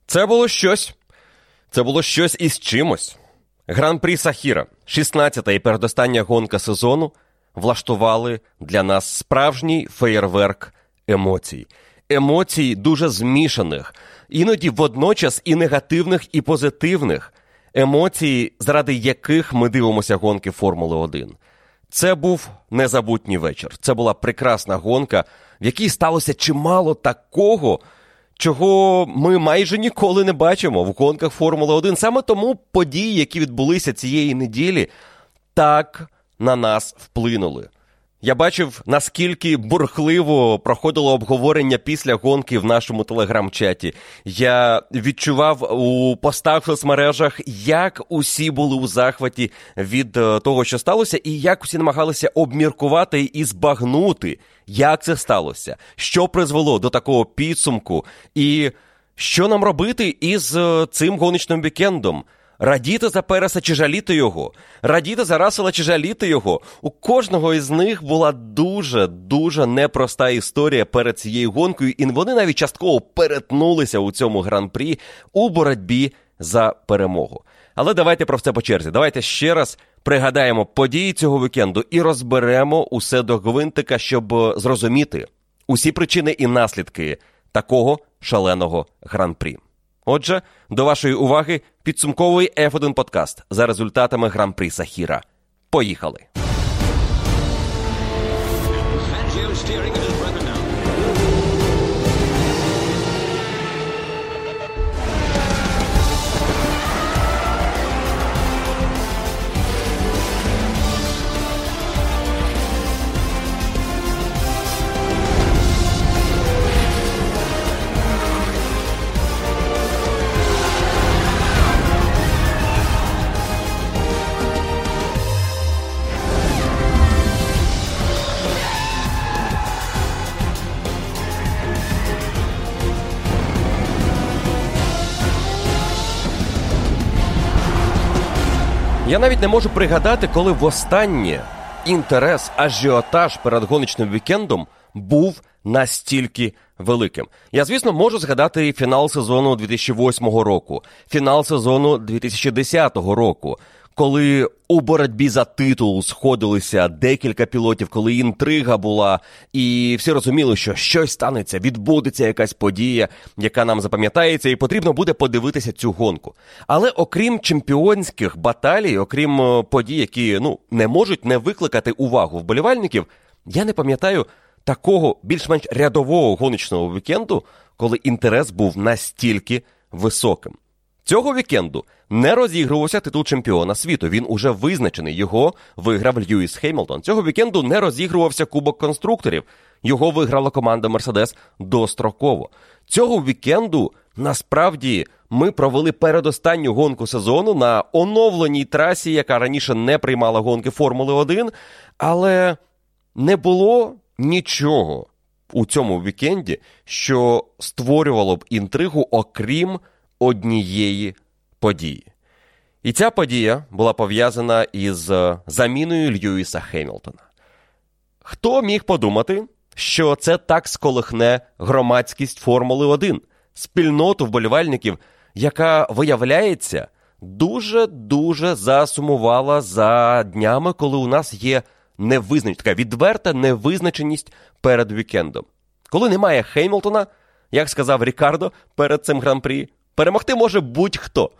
Це було щось. Це було щось із чимось. Гран-прі Сахіра, 16-та і передостання гонка сезону, влаштували для нас справжній феєрверк емоцій. Емоцій дуже змішаних, іноді водночас і негативних, і позитивних. Емоцій, заради яких ми дивимося гонки Формули-1. Це був незабутній вечір. Це була прекрасна гонка, в якій сталося чимало такого, чого ми майже ніколи не бачимо в гонках Формули-1. Саме тому події, які відбулися цієї неділі, так на нас вплинули. Я бачив, наскільки бурхливо проходило обговорення після гонки в нашому телеграм-чаті. Я відчував у постах в соцмережах, як усі були у захваті від того, що сталося, і як усі намагалися обміркувати і збагнути, як це сталося, що призвело до такого підсумку, і що нам робити із цим гоночним вікендом. Радіти за Переса чи жаліти його? Радіти за Рассела чи жаліти його? У кожного із них була дуже непроста історія перед цією гонкою, і вони навіть частково перетнулися у цьому гран-прі у боротьбі за перемогу. Але давайте про все по черзі. Давайте ще раз пригадаємо події цього вікенду і розберемо усе до гвинтика, щоб зрозуміти усі причини і наслідки такого шаленого гран-прі. Отже, до вашої уваги підсумковий F1 подкаст за результатами Гран-прі Сахіра. Поїхали! Я навіть не можу пригадати, коли востаннє інтерес, ажіотаж перед гоночним вікендом був настільки великим. Я, звісно, можу згадати фінал сезону 2008 року, фінал сезону 2010 року, коли у боротьбі за титул сходилися декілька пілотів, коли інтрига була, і всі розуміли, що щось станеться, відбудеться якась подія, яка нам запам'ятається, і потрібно буде подивитися цю гонку. Але окрім чемпіонських баталій, окрім подій, які не можуть не викликати увагу вболівальників, я не пам'ятаю такого більш-менш рядового гоночного вікенду, коли інтерес був настільки високим. Цього вікенду не розігрувався титул чемпіона світу. Він уже визначений. Його виграв Льюіс Хемілтон. Цього вікенду не розігрувався Кубок конструкторів. Його виграла команда Мерседес достроково. Цього вікенду, насправді, ми провели передостанню гонку сезону на оновленій трасі, яка раніше не приймала гонки Формули-1, але не було нічого у цьому вікенді, що створювало б інтригу, окрім однієї події. І ця подія була пов'язана із заміною Льюіса Хемілтона. Хто міг подумати, що це так сколихне громадськість Формули-1, спільноту вболівальників, яка, виявляється, дуже засумувала за днями, коли у нас є така відверта невизначеність перед вікендом. Коли немає Хемілтона, як сказав Рікардо перед цим гран-прі, перемогти може будь-хто.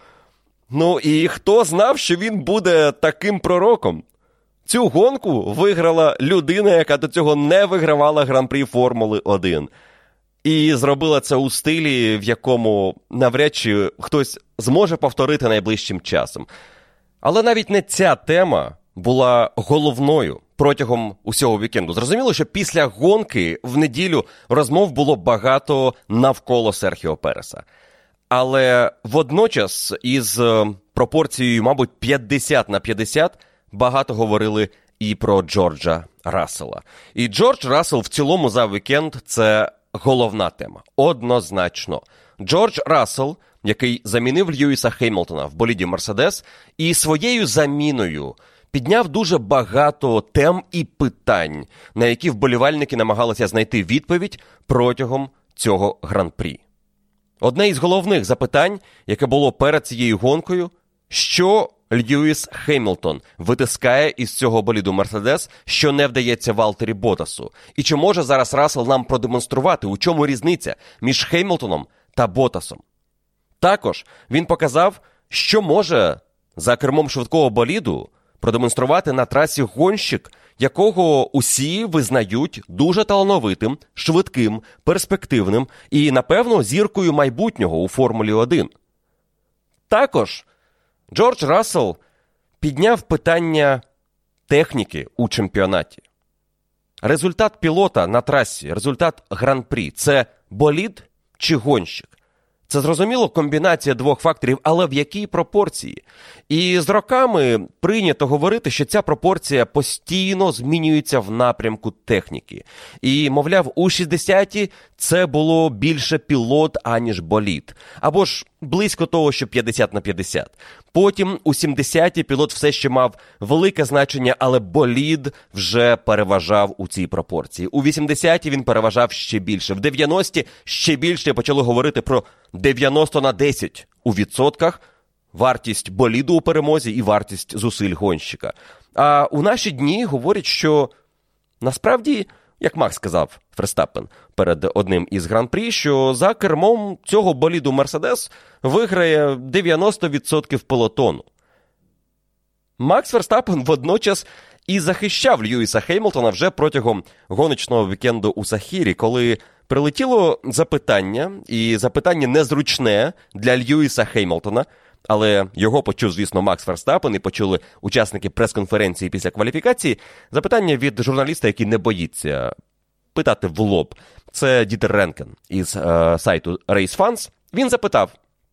І хто знав, що він буде таким пророком? Цю гонку виграла людина, яка до цього не вигравала гран-прі Формули-1. І зробила це у стилі, в якому навряд чи хтось зможе повторити найближчим часом. Але навіть не ця тема була головною протягом усього вікенду. Зрозуміло, що після гонки в неділю розмов було багато навколо Серхіо Переса. Але водночас із пропорцією, мабуть, 50/50 багато говорили і про Джорджа Рассела. І Джордж Рассел в цілому за вікенд – це головна тема. Однозначно. Джордж Рассел, який замінив Льюіса Хемілтона в боліді Мерседес, і своєю заміною підняв дуже багато тем і питань, на які вболівальники намагалися знайти відповідь протягом цього гран-прі. Одне із головних запитань, яке було перед цією гонкою, що Льюіс Хемілтон витискає із цього боліду Мерседес, що не вдається Валтері Ботасу. І чи може зараз Рассел нам продемонструвати, у чому різниця між Хемілтоном та Ботасом? Також він показав, що може за кермом швидкого боліду продемонструвати на трасі гонщик, якого усі визнають дуже талановитим, швидким, перспективним і, напевно, зіркою майбутнього у Формулі-1. Також Джордж Рассел підняв питання техніки у чемпіонаті. Результат пілота на трасі, результат гран-прі – це болід чи гонщик? Це, зрозуміло, комбінація двох факторів, але в якій пропорції? І з роками прийнято говорити, що ця пропорція постійно змінюється в напрямку техніки. І, мовляв, у 60-ті це було більше пілот, аніж болід. Або ж близько того, що 50/50. Потім у 70-ті пілот все ще мав велике значення, але болід вже переважав у цій пропорції. У 80-ті він переважав ще більше. В 90-ті ще більше почали говорити про 90/10 у відсотках вартість боліду у перемозі і вартість зусиль гонщика. А у наші дні говорять, що насправді, як Макс сказав Ферстаппен перед одним із гран-прі, що за кермом цього боліду Мерседес виграє 90% пелотону. Макс Ферстаппен водночас і захищав Льюіса Хемілтона вже протягом гоночного вікенду у Сахірі, коли прилетіло запитання, і запитання незручне для Льюіса Хемілтона, але його почув, звісно, Макс Ферстаппен і почули учасники прес-конференції після кваліфікації. Запитання від журналіста, який не боїться питати в лоб. Це Дітер Ренкен із сайту Race Fans. Він запитав,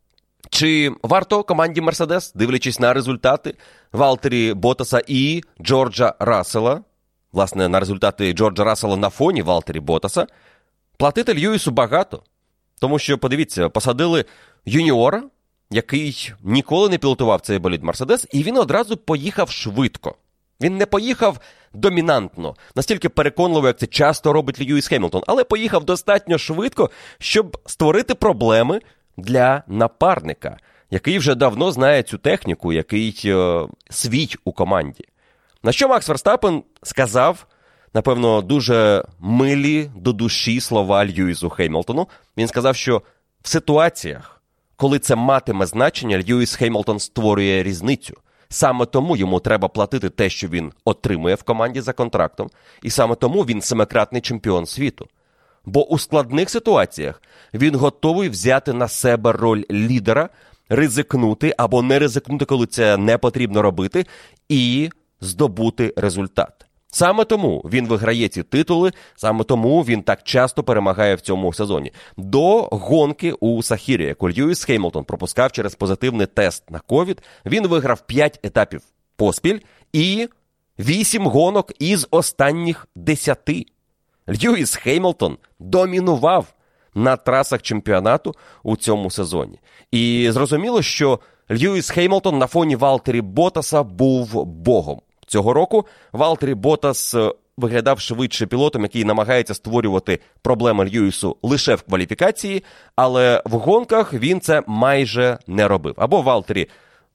чи варто команді Мерседес, дивлячись на результати Валтері Ботаса і Джорджа Рассела, власне, на результати Джорджа Рассела на фоні Валтері Ботаса, платити Льюісу багато. Тому що, подивіться, посадили юніора, який ніколи не пілотував цей болід Мерседес, і він одразу поїхав швидко. Він не поїхав домінантно, настільки переконливо, як це часто робить Льюіс Хемілтон, але поїхав достатньо швидко, щоб створити проблеми для напарника, який вже давно знає цю техніку, який свій у команді. На що Макс Ферстаппен сказав, напевно, дуже милі до душі слова Льюісу Хемілтону. Він сказав, що в ситуаціях, коли це матиме значення, Льюіс Хемілтон створює різницю. Саме тому йому треба платити те, що він отримує в команді за контрактом, і саме тому він 7-кратний чемпіон світу. Бо у складних ситуаціях він готовий взяти на себе роль лідера, ризикнути або не ризикнути, коли це не потрібно робити, і здобути результат. Саме тому він виграє ці титули, саме тому він так часто перемагає в цьому сезоні. До гонки у Сахірі, яку Льюіс Хемілтон пропускав через позитивний тест на ковід, він виграв 5 етапів поспіль і 8 гонок із останніх 10. Льюіс Хемілтон домінував на трасах чемпіонату у цьому сезоні. І зрозуміло, що Льюіс Хемілтон на фоні Валтері Ботаса був богом. Цього року Валтері Ботас виглядав швидше пілотом, який намагається створювати проблеми Льюісу лише в кваліфікації, але в гонках він це майже не робив. Або Валтері,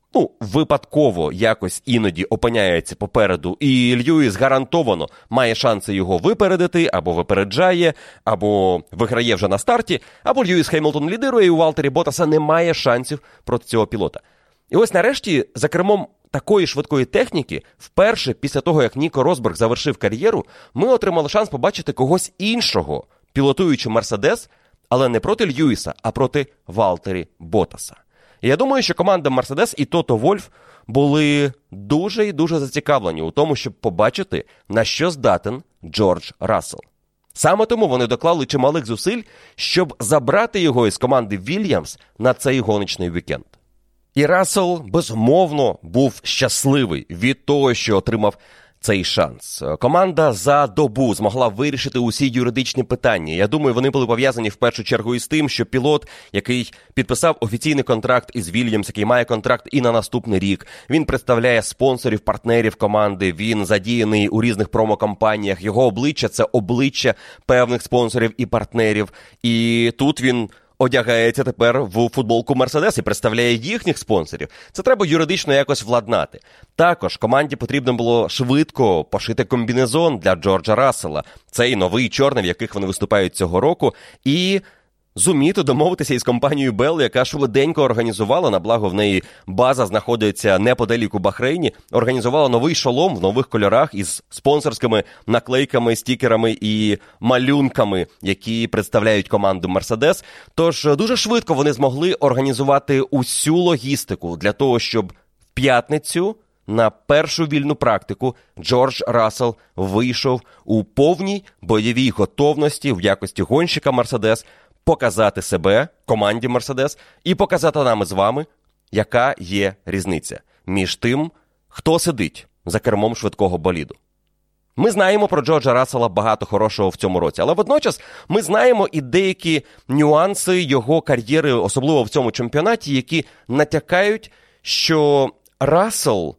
випадково якось іноді опиняється попереду, і Льюіс гарантовано має шанси його випередити, або випереджає, або виграє вже на старті, або Льюіс Хемілтон лідирує, і у Валтері Ботаса немає шансів проти цього пілота. І ось нарешті за кермом такої швидкої техніки, вперше після того, як Ніко Росберг завершив кар'єру, ми отримали шанс побачити когось іншого, пілотуючи Мерседес, але не проти Льюіса, а проти Валтері Ботаса. І я думаю, що команда Мерседес і Тото Вольф були дуже і дуже зацікавлені у тому, щоб побачити, на що здатен Джордж Рассел. Саме тому вони доклали чималих зусиль, щоб забрати його із команди Вільямс на цей гоночний вікенд. І Рассел, безумовно, був щасливий від того, що отримав цей шанс. Команда за добу змогла вирішити усі юридичні питання. Я думаю, вони були пов'язані в першу чергу із тим, що пілот, який підписав офіційний контракт із Вільямс, який має контракт і на наступний рік, він представляє спонсорів, партнерів команди, він задіяний у різних промокампаніях, його обличчя – це обличчя певних спонсорів і партнерів. І тут він одягається тепер в футболку Мерседес і представляє їхніх спонсорів. Це треба юридично якось владнати. Також команді потрібно було швидко пошити комбінезон для Джорджа Рассела. Цей новий чорний, в яких вони виступають цього року. І зуміти домовитися із компанією Bell, яка швиденько організувала, на благо в неї база знаходиться неподалік у Бахрейні, організувала новий шолом в нових кольорах із спонсорськими наклейками, стікерами і малюнками, які представляють команду Mercedes. Тож дуже швидко вони змогли організувати усю логістику для того, щоб в п'ятницю на першу вільну практику Джордж Рассел вийшов у повній бойовій готовності в якості гонщика Mercedes показати себе команді Mercedes і показати нам із вами, яка є різниця між тим, хто сидить за кермом швидкого боліду. Ми знаємо про Джорджа Рассела багато хорошого в цьому році, але водночас ми знаємо і деякі нюанси його кар'єри, особливо в цьому чемпіонаті, які натякають, що Рассел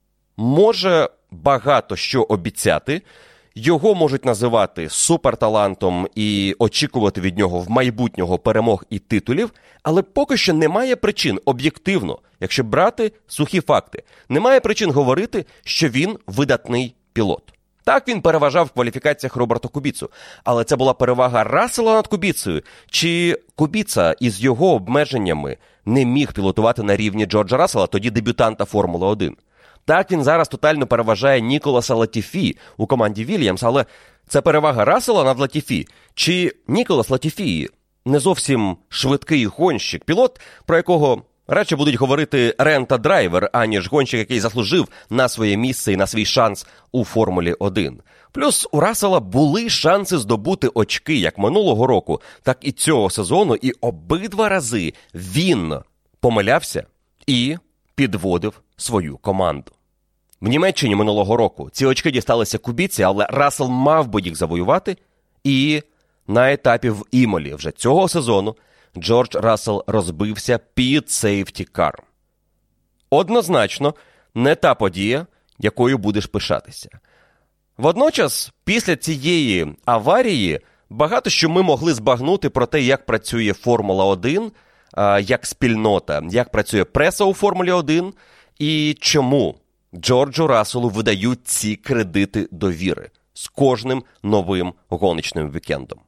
може багато що обіцяти, його можуть називати суперталантом і очікувати від нього в майбутнього перемог і титулів, але поки що немає причин об'єктивно, якщо брати сухі факти, немає причин говорити, що він видатний пілот. Так, він переважав в кваліфікаціях Роберта Кубіцу, але це була перевага Рассела над Кубіцею, чи Кубіца із його обмеженнями не міг пілотувати на рівні Джорджа Рассела, тоді дебютанта Формули-1. Так, він зараз тотально переважає Ніколаса Латіфі у команді Вільямс, але це перевага Рассела над Латіфі. Чи Ніколас Латіфі не зовсім швидкий гонщик, пілот, про якого радше будуть говорити рента-драйвер, аніж гонщик, який заслужив на своє місце і на свій шанс у Формулі-1. Плюс у Рассела були шанси здобути очки як минулого року, так і цього сезону, і обидва рази він помилявся і підводив свою команду. В Німеччині минулого року ці очки дісталися Кубіці, але Рассел мав би їх завоювати, і на етапі в Імолі вже цього сезону Джордж Рассел розбився під сейфті-кар. Однозначно, не та подія, якою будеш пишатися. Водночас, після цієї аварії, багато що ми могли збагнути про те, як працює Формула-1, як спільнота, як працює преса у Формулі-1 і чому Джорджу Расселу видають ці кредити довіри з кожним новим гоночним вікендом.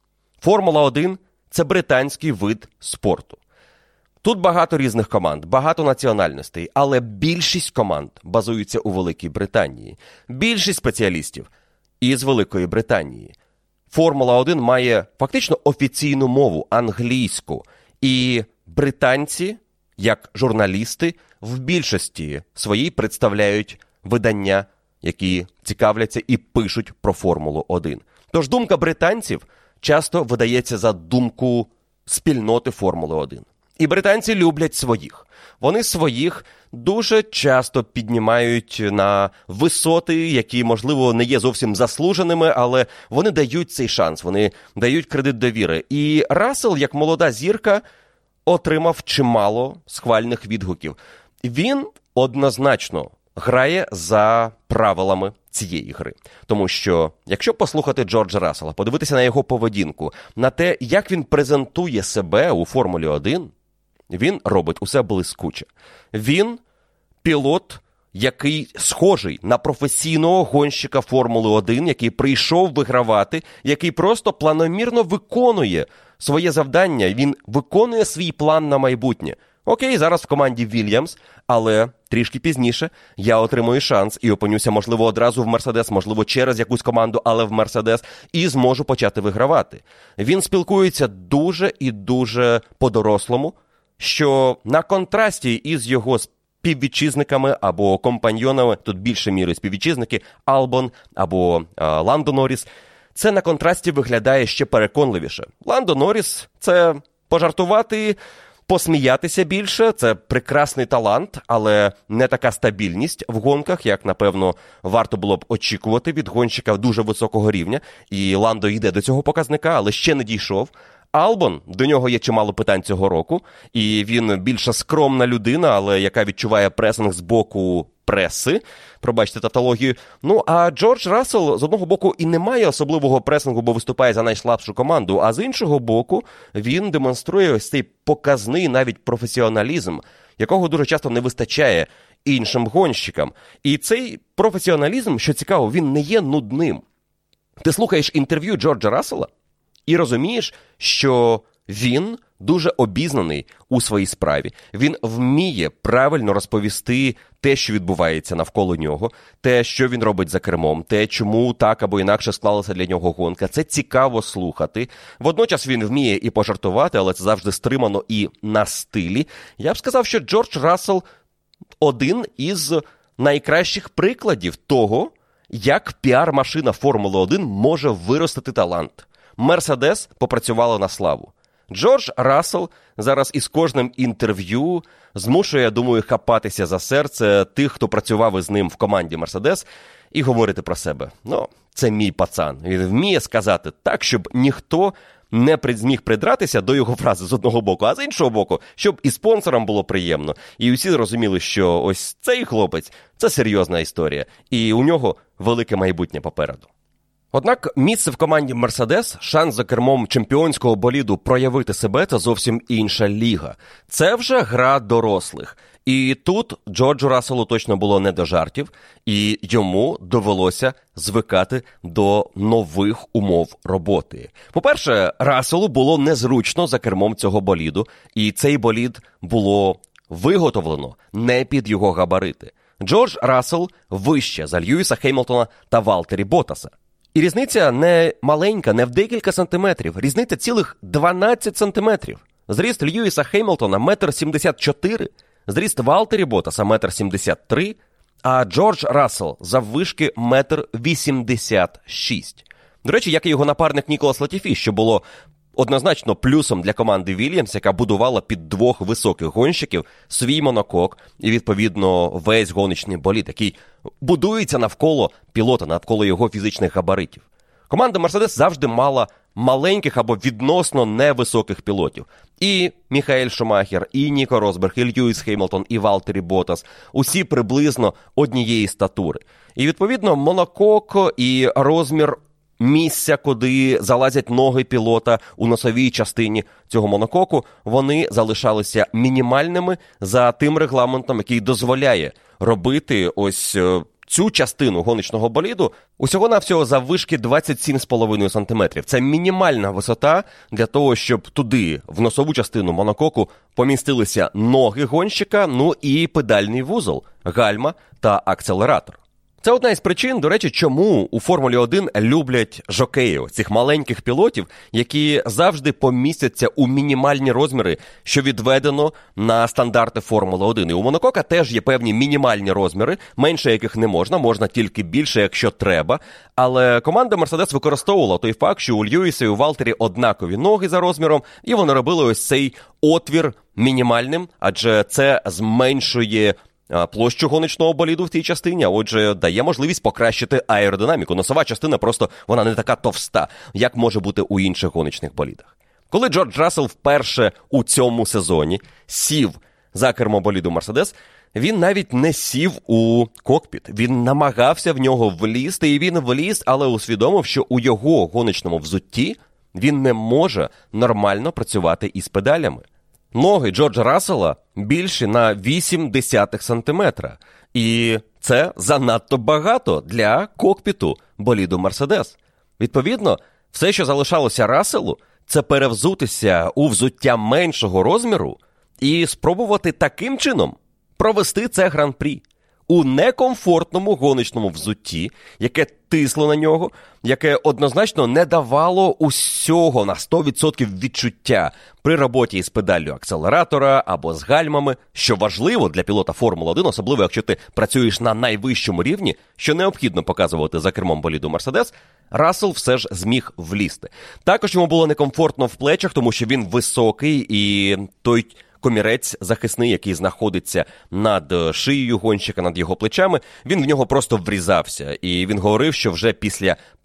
Формула-1 – це британський вид спорту. Тут багато різних команд, багато національностей, але більшість команд базуються у Великій Британії. Більшість спеціалістів із Великої Британії. Формула-1 має фактично офіційну мову – англійську. І британці, як журналісти, в більшості своїй представляють видання, які цікавляться і пишуть про Формулу-1. Тож думка британців часто видається за думку спільноти Формули-1. І британці люблять своїх. Вони своїх дуже часто піднімають на висоти, які, можливо, не є зовсім заслуженими, але вони дають цей шанс, вони дають кредит довіри. І Рассел, як молода зірка, отримав чимало схвальних відгуків. Він однозначно грає за правилами цієї гри. Тому що, якщо послухати Джорджа Рассела, подивитися на його поведінку, на те, як він презентує себе у Формулі-1, він робить усе блискуче. Він пілот, який схожий на професійного гонщика Формули-1, який прийшов вигравати, який просто планомірно виконує своє завдання, він виконує свій план на майбутнє. Окей, зараз в команді Вільямс, але трішки пізніше я отримую шанс і опинюся, можливо, одразу в Мерседес, можливо, через якусь команду, але в Мерседес, і зможу почати вигравати. Він спілкується дуже і дуже по-дорослому, що на контрасті із його співвітчизниками або компаньйонами, тут більше міри співвітчизники, Албон або Ландо Норріс, це на контрасті виглядає ще переконливіше. Ландо Норріс – це пожартувати, посміятися більше, це прекрасний талант, але не така стабільність в гонках, як, напевно, варто було б очікувати від гонщика дуже високого рівня. І Ландо йде до цього показника, але ще не дійшов. Албон, до нього є чимало питань цього року, і він більше скромна людина, але яка відчуває пресинг з боку преси, пробачте тавтологію. Ну, а Джордж Рассел, з одного боку, і не має особливого пресингу, бо виступає за найслабшу команду, а з іншого боку, він демонструє ось цей показний навіть професіоналізм, якого дуже часто не вистачає іншим гонщикам. І цей професіоналізм, що цікаво, він не є нудним. Ти слухаєш інтерв'ю Джорджа Рассела і розумієш, що він дуже обізнаний у своїй справі. Він вміє правильно розповісти те, що відбувається навколо нього, те, що він робить за кермом, те, чому так або інакше склалася для нього гонка. Це цікаво слухати. Водночас він вміє і пожартувати, але це завжди стримано і на стилі. Я б сказав, що Джордж Рассел один із найкращих прикладів того, як піар-машина Формули-1 може виростити талант. Мерседес попрацювала на славу. Джордж Рассел зараз із кожним інтерв'ю змушує, я думаю, хапатися за серце тих, хто працював із ним в команді Мерседес, і говорити про себе. Ну, це мій пацан. Він вміє сказати так, щоб ніхто не зміг придратися до його фрази з одного боку, а з іншого боку, щоб і спонсорам було приємно. І усі зрозуміли, що ось цей хлопець – це серйозна історія, і у нього велике майбутнє попереду. Однак місце в команді Мерседес, шанс за кермом чемпіонського боліду проявити себе – це зовсім інша ліга. Це вже гра дорослих. І тут Джорджу Расселу точно було не до жартів, і йому довелося звикати до нових умов роботи. По-перше, Расселу було незручно за кермом цього боліду, і цей болід було виготовлено не під його габарити. Джордж Рассел вище за Льюіса Хемілтона та Валтері Боттаса. І різниця не маленька, не в декілька сантиметрів. Різниця цілих 12 сантиметрів. Зріст Льюіса Хемілтона – 1,74 м, зріст Валтері Боттаса – 1,73 м, а Джордж Рассел заввишки 1,86 м. До речі, як і його напарник Ніколас Латіфі, що було однозначно плюсом для команди Вільямс, яка будувала під двох високих гонщиків свій монокок і, відповідно, весь гоночний болід, який будується навколо пілота, навколо його фізичних габаритів. Команда Мерседес завжди мала маленьких або відносно невисоких пілотів. І Міхаель Шумахер, і Ніко Росберг, і Льюіс Хемілтон, і Валтері Боттас – усі приблизно однієї статури. І, відповідно, монокок і розмір місця, куди залазять ноги пілота у носовій частині цього монококу, вони залишалися мінімальними за тим регламентом, який дозволяє робити ось цю частину гоночного боліду усього-навсього заввишки 27,5 см. Це мінімальна висота для того, щоб туди, в носову частину монококу, помістилися ноги гонщика, ну і педальний вузол, гальма та акселератор. Це одна із причин, до речі, чому у Формулі-1 люблять жокеїв, цих маленьких пілотів, які завжди помістяться у мінімальні розміри, що відведено на стандарти Формули-1. І у монокока теж є певні мінімальні розміри, менше яких не можна, можна тільки більше, якщо треба. Але команда Мерседес використовувала той факт, що у Льюіса і у Валтері однакові ноги за розміром, і вони робили ось цей отвір мінімальним, адже це зменшує площу гоночного боліду в цій частині, а отже, дає можливість покращити аеродинаміку. Носова частина просто, вона не така товста, як може бути у інших гоночних болідах. Коли Джордж Рассел вперше у цьому сезоні сів за кермо боліду Мерседес, він навіть не сів у кокпіт. Він намагався в нього влізти, і він вліз, але усвідомив, що у його гоночному взутті він не може нормально працювати із педалями. Ноги Джорджа Рассела більші на 0,8 сантиметра. І це занадто багато для кокпіту боліду Мерседес. Відповідно, все, що залишалося Расселу, це перевзутися у взуття меншого розміру і спробувати таким чином провести це гран-прі у некомфортному гоночному взутті, яке тисло на нього, яке однозначно не давало усього на 100% відчуття при роботі із педаллю акселератора або з гальмами, що важливо для пілота Формули-1, особливо якщо ти працюєш на найвищому рівні, що необхідно показувати за кермом боліду Мерседес, Рассел все ж зміг влізти. Також йому було некомфортно в плечах, тому що він високий, і той комірець захисний, який знаходиться над шиєю гонщика, над його плечами, він в нього просто врізався. І він говорив, що вже після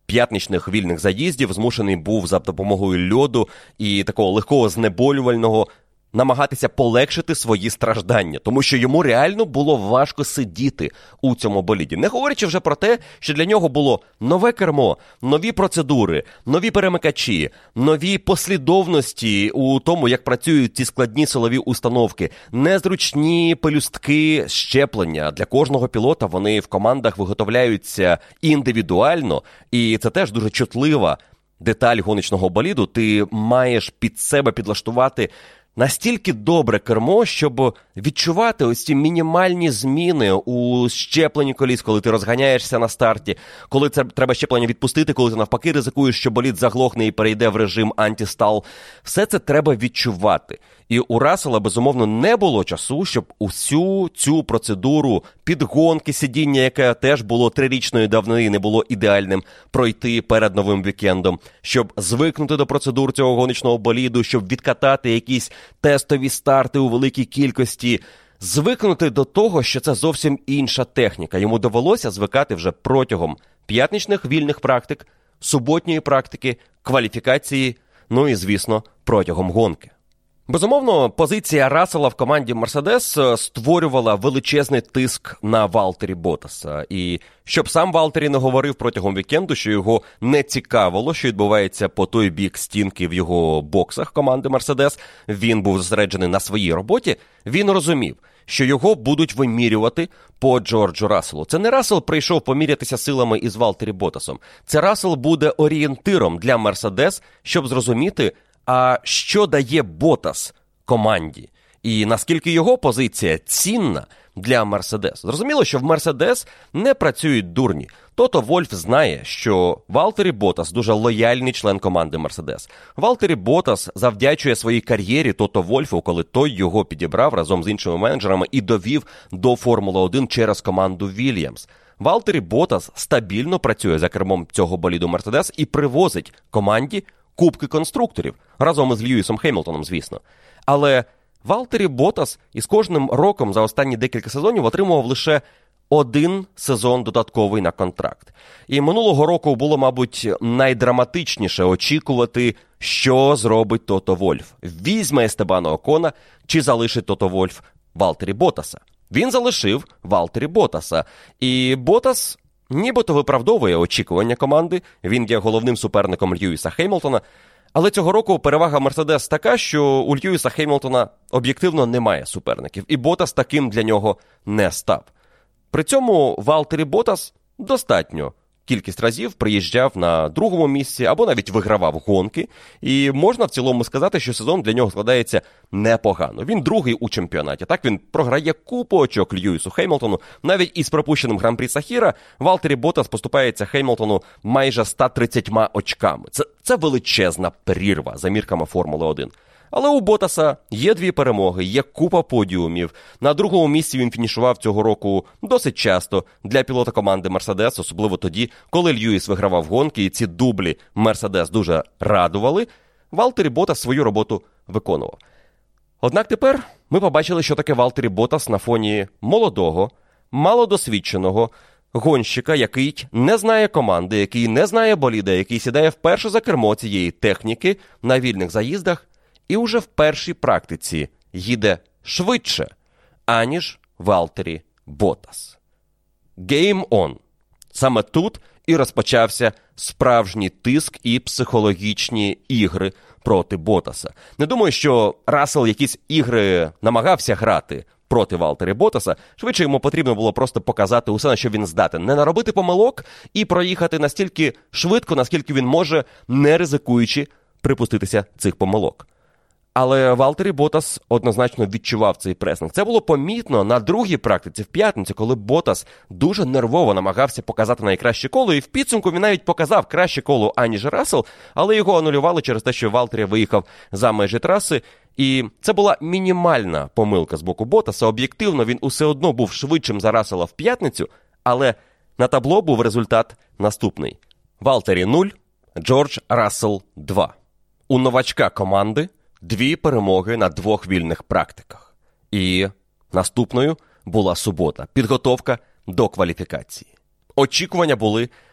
п'ятничних вільних заїздів змушений був за допомогою льоду і такого легкого знеболювального намагатися полегшити свої страждання, тому що йому реально було важко сидіти у цьому боліді. Не говорячи вже про те, що для нього було нове кермо, нові процедури, нові перемикачі, нові послідовності у тому, як працюють ці складні силові установки, незручні пелюстки щеплення. Для кожного пілота вони в командах виготовляються індивідуально, і це теж дуже чутлива деталь гоночного боліду. Ти маєш під себе підлаштувати настільки добре кермо, щоб відчувати ось ці мінімальні зміни у щепленні коліс, коли ти розганяєшся на старті, коли це треба щеплення відпустити, коли ти навпаки ризикуєш, що болід заглохне і перейде в режим антистал. Все це треба відчувати. І у Рассела, безумовно, не було часу, щоб усю цю процедуру підгонки сидіння, яке теж було 3-річної давнини і не було ідеальним, пройти перед новим вікендом, щоб звикнути до процедур цього гоночного боліду, щоб відкатати якісь тестові старти у великій кількості, звикнути до того, що це зовсім інша техніка. Йому довелося звикати вже протягом п'ятничних вільних практик, суботньої практики, кваліфікації, ну і, звісно, протягом гонки. Безумовно, позиція Рассела в команді «Мерседес» створювала величезний тиск на Валтері Боттаса. І щоб сам Валтері не говорив протягом вікенду, що його не цікавило, що відбувається по той бік стінки в його боксах команди «Мерседес», він був зосереджений на своїй роботі, він розумів, що його будуть вимірювати по Джорджу Расселу. Це не Рассел прийшов помірятися силами із Валтері Боттасом. Це Рассел буде орієнтиром для «Мерседес», щоб зрозуміти, а що дає Боттас команді? І наскільки його позиція цінна для «Мерседес». Зрозуміло, що в «Мерседес» не працюють дурні. Тото Вольф знає, що Валтері Боттас дуже лояльний член команди «Мерседес». Валтері Боттас завдячує своїй кар'єрі Тото Вольфу, коли той його підібрав разом з іншими менеджерами і довів до Формули-1 через команду «Вільямс». Валтері Боттас стабільно працює за кермом цього боліду «Мерседес» і привозить команді кубки конструкторів, разом із Льюісом Хемілтоном, звісно. Але Валтері Боттас із кожним роком за останні декілька сезонів отримував лише один сезон додатковий на контракт. І минулого року було, мабуть, найдраматичніше очікувати, що зробить Тото Вольф. Візьме Естебана Окона чи залишить Тото Вольф Валтері Боттаса. Він залишив Валтері Боттаса. І Боттас нібито виправдовує очікування команди, він є головним суперником Льюіса Хемілтона, але цього року перевага «Мерседес» така, що у Льюіса Хемілтона об'єктивно немає суперників, і Боттас таким для нього не став. При цьому Валтері Боттас достатньо кількість разів приїжджав на другому місці або навіть вигравав гонки, і можна в цілому сказати, що сезон для нього складається непогано. Він другий у чемпіонаті. Так, він програє купу очок Льюісу Хемілтону. Навіть із пропущеним Гран-прі Сахіра Валтері Боттас поступається Хемілтону майже 130 очками. Це величезна прірва за мірками Формули-1. Але у Боттаса є 2 перемоги, є купа подіумів. На другому місці він фінішував цього року досить часто для пілота команди «Мерседес», особливо тоді, коли Льюіс вигравав гонки, і ці дублі «Мерседес» дуже радували. Валтері Боттас свою роботу виконував. Однак тепер ми побачили, що таке Валтері Боттас на фоні молодого, малодосвідченого гонщика, який не знає команди, який не знає боліда, який сідає вперше за кермо цієї техніки на вільних заїздах, і уже в першій практиці їде швидше, аніж Валтері Боттас. Game on. Саме тут і розпочався справжній тиск і психологічні ігри проти Боттаса. Не думаю, що Рассел якісь ігри намагався грати проти Валтері Боттаса. Швидше йому потрібно було просто показати усе, на що він здатен. Не наробити помилок і проїхати настільки швидко, наскільки він може, не ризикуючи припуститися цих помилок. Але Валтері Боттас однозначно відчував цей пресинг. Це було помітно на другій практиці в п'ятницю, коли Боттас дуже нервово намагався показати найкраще коло, і в підсумку він навіть показав краще коло, аніж Рассел, але його анулювали через те, що Валтері виїхав за межі траси, і це була мінімальна помилка з боку Боттаса. Об'єктивно він усе одно був швидшим за Рассела в п'ятницю, але на табло був результат наступний. Валтері 0, Джордж Рассел 2. У новачка команди 2 перемоги на 2 вільних практиках. І наступною була субота. Підготовка до кваліфікації. Очікування були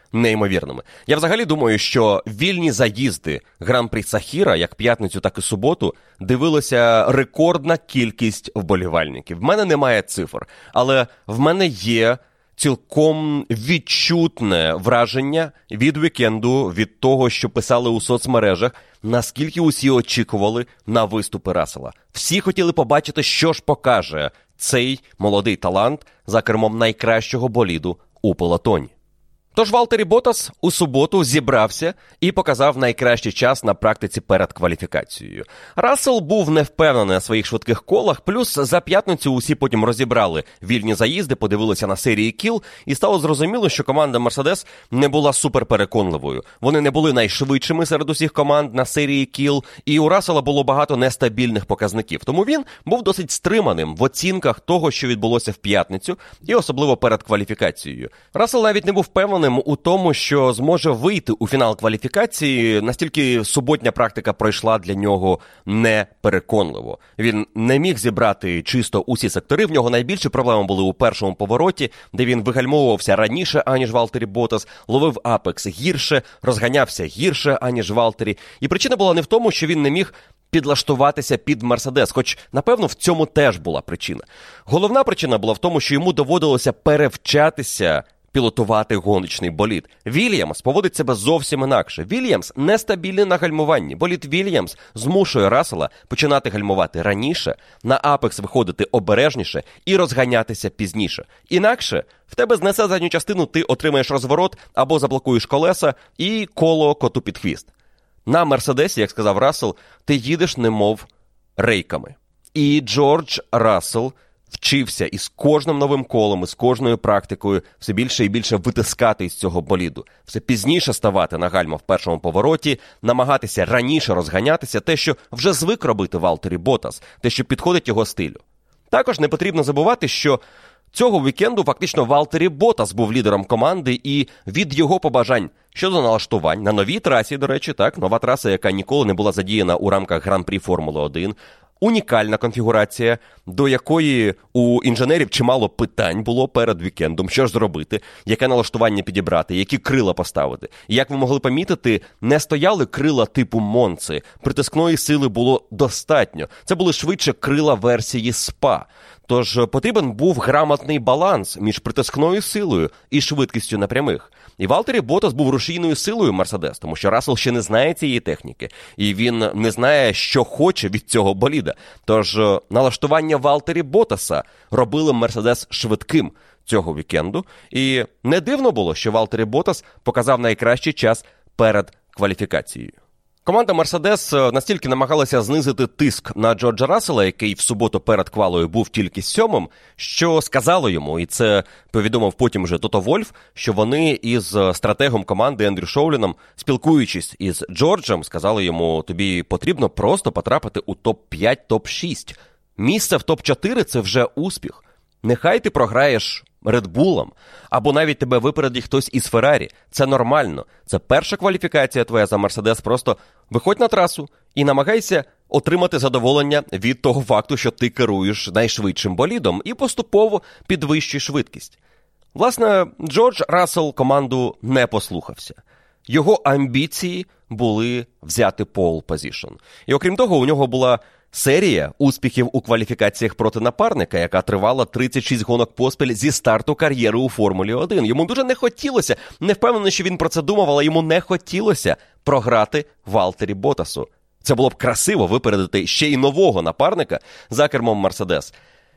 неймовірними. Я взагалі думаю, що вільні заїзди Гран-прі Сахіра, як п'ятницю, так і суботу, дивилася рекордна кількість вболівальників. В мене немає цифр, але в мене є цілком відчутне враження від вікенду, від того, що писали у соцмережах, наскільки усі очікували на виступи Рассела. Всі хотіли побачити, що ж покаже цей молодий талант за кермом найкращого боліду у пелотоні. Тож Валтері Боттас у суботу зібрався і показав найкращий час на практиці перед кваліфікацією. Рассел був не впевнений на своїх швидких колах, плюс за п'ятницю усі потім розібрали вільні заїзди, подивилися на серії кіл, і стало зрозуміло, що команда Мерседес не була суперпереконливою. Вони не були найшвидшими серед усіх команд на серії кіл, і у Рассела було багато нестабільних показників. Тому він був досить стриманим в оцінках того, що відбулося в п'ятницю, і особливо перед кваліфікацією. Рассел навіть не був впевнений у тому, що зможе вийти у фінал кваліфікації, настільки суботня практика пройшла для нього непереконливо. Він не міг зібрати чисто усі сектори, в нього найбільші проблеми були у першому повороті, де він вигальмовувався раніше, аніж Валтері Боттас, ловив апекс гірше, розганявся гірше, аніж Валтері. І причина була не в тому, що він не міг підлаштуватися під Мерседес, хоч, напевно, в цьому теж була причина. Головна причина була в тому, що йому доводилося перевчатися пілотувати гоночний болід. Вільямс поводить себе зовсім інакше. Вільямс нестабільний на гальмуванні. Болід Вільямс змушує Рассела починати гальмувати раніше, на апекс виходити обережніше і розганятися пізніше. Інакше в тебе знесе задню частину, ти отримаєш розворот або заблокуєш колеса і коло коту під хвіст. На Мерседесі, як сказав Рассел, ти їдеш немов рейками. І Джордж Рассел вчився із кожним новим колом, із кожною практикою все більше і більше витискати із цього боліду. Все пізніше ставати на гальма в першому повороті, намагатися раніше розганятися, те, що вже звик робити Валтері Боттас, те, що підходить його стилю. Також не потрібно забувати, що цього вікенду фактично Валтері Боттас був лідером команди, і від його побажань щодо налаштувань на новій трасі, до речі, так, нова траса, яка ніколи не була задіяна у рамках Гран-прі Формули-1, унікальна конфігурація, до якої у інженерів чимало питань було перед вікендом. Що ж зробити, яке налаштування підібрати, які крила поставити. І як ви могли помітити, не стояли крила типу Монци. Притискної сили було достатньо. Це були швидше крила версії СПА. Тож потрібен був грамотний баланс між притискною силою і швидкістю на прямих. І Валтері Боттас був рушійною силою Мерседес, тому що Рассел ще не знає цієї техніки. І він не знає, що хоче від цього боліда. Тож налаштування Валтері Боттаса робили Мерседес швидким цього вікенду. І не дивно було, що Валтері Боттас показав найкращий час перед кваліфікацією. Команда Мерседес настільки намагалася знизити тиск на Джорджа Рассела, який в суботу перед квалою був тільки 7-м, що сказало йому, і це повідомив потім вже Тото Вольф, що вони із стратегом команди Ендрю Шоуліном, спілкуючись із Джорджем, сказали йому: тобі потрібно просто потрапити у топ-5, топ-6. Місце в топ-4 – це вже успіх. Нехай ти програєш Редбулом, або навіть тебе випередить хтось із Феррарі. Це нормально. Це перша кваліфікація твоя за Мерседес. Просто виходь на трасу і намагайся отримати задоволення від того факту, що ти керуєш найшвидшим болідом, і поступово підвищуй швидкість. Власне, Джордж Рассел команду не послухався. Його амбіції були взяти пол позишн. І окрім того, у нього була серія успіхів у кваліфікаціях проти напарника, яка тривала 36 гонок поспіль зі старту кар'єри у Формулі-1. Йому дуже не хотілося, не впевнений, що він про це думав, але йому не хотілося програти Валтері Боттасу. Це було б красиво випередити ще й нового напарника за кермом Мерседес.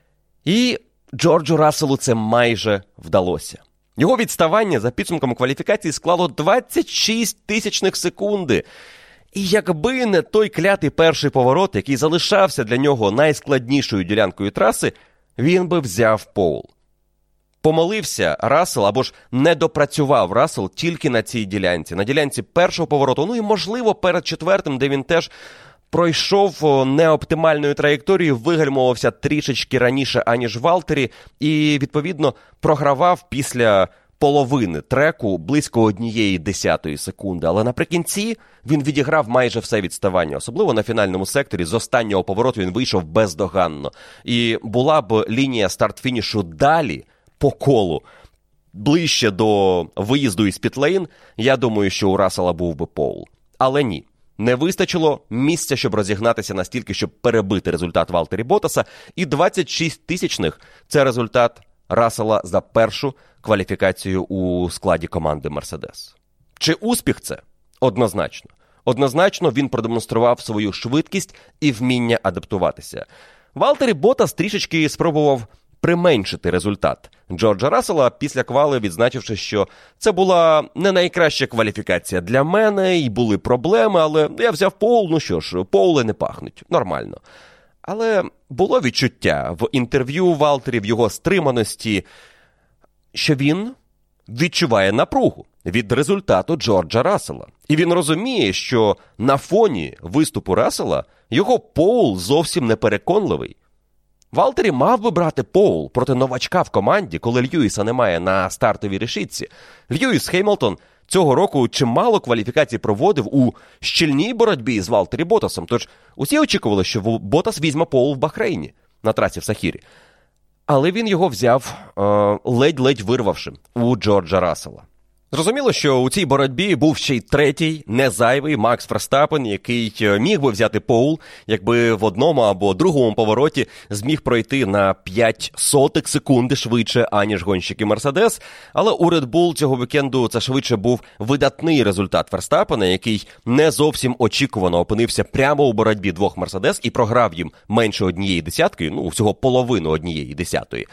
І Джорджу Расселу це майже вдалося. Його відставання за підсумком кваліфікації склало 26 тисячних секунди. І якби не той клятий перший поворот, який залишався для нього найскладнішою ділянкою траси, він би взяв пол. Помилився Рассел, або ж не допрацював Рассел тільки на цій ділянці. На ділянці першого повороту, ну і можливо перед четвертим, де він теж пройшов неоптимальною траєкторією, вигальмувався трішечки раніше, аніж Валтері, і, відповідно, програвав після половини треку близько 1/10 секунди. Але наприкінці він відіграв майже все відставання. Особливо на фінальному секторі з останнього повороту він вийшов бездоганно. І була б лінія старт-фінішу далі по колу, ближче до виїзду із пітлейн, я думаю, що у Рассела був би пол. Але ні. Не вистачило місця, щоб розігнатися настільки, щоб перебити результат Валтері Боттаса, і 26 тисячних – це результат Рассела за першу кваліфікацію у складі команди «Мерседес». Чи успіх це? Однозначно. Однозначно він продемонстрував свою швидкість і вміння адаптуватися. Валтері Боттас трішечки спробував применшити результат Джорджа Рассела після квали, відзначивши, що це була не найкраща кваліфікація для мене, і були проблеми, але я взяв пол, ну що ж, поли не пахнуть, нормально. Але було відчуття в інтерв'ю Валтері, в його стриманості, що він відчуває напругу від результату Джорджа Рассела. І він розуміє, що на фоні виступу Рассела його пол зовсім не переконливий. Валтері мав би брати пол проти новачка в команді, коли Льюіса немає на стартовій решітці. Льюіс Хеймлтон цього року чимало кваліфікацій проводив у щільній боротьбі з Валтері Боттасом, тож усі очікували, що Боттас візьме пол в Бахрейні на трасі в Сахірі. Але він його взяв, ледь-ледь вирвавши у Джорджа Рассела. Зрозуміло, що у цій боротьбі був ще й третій, не зайвий, Макс Ферстаппен, який міг би взяти пол, якби в одному або другому повороті зміг пройти на 0,05 секунди швидше, аніж гонщики Мерседес. Але у Red Bull цього вікенду це швидше був видатний результат Ферстаппена, який не зовсім очікувано опинився прямо у боротьбі двох Мерседес і програв їм менше 0,1, всього половину 0,1.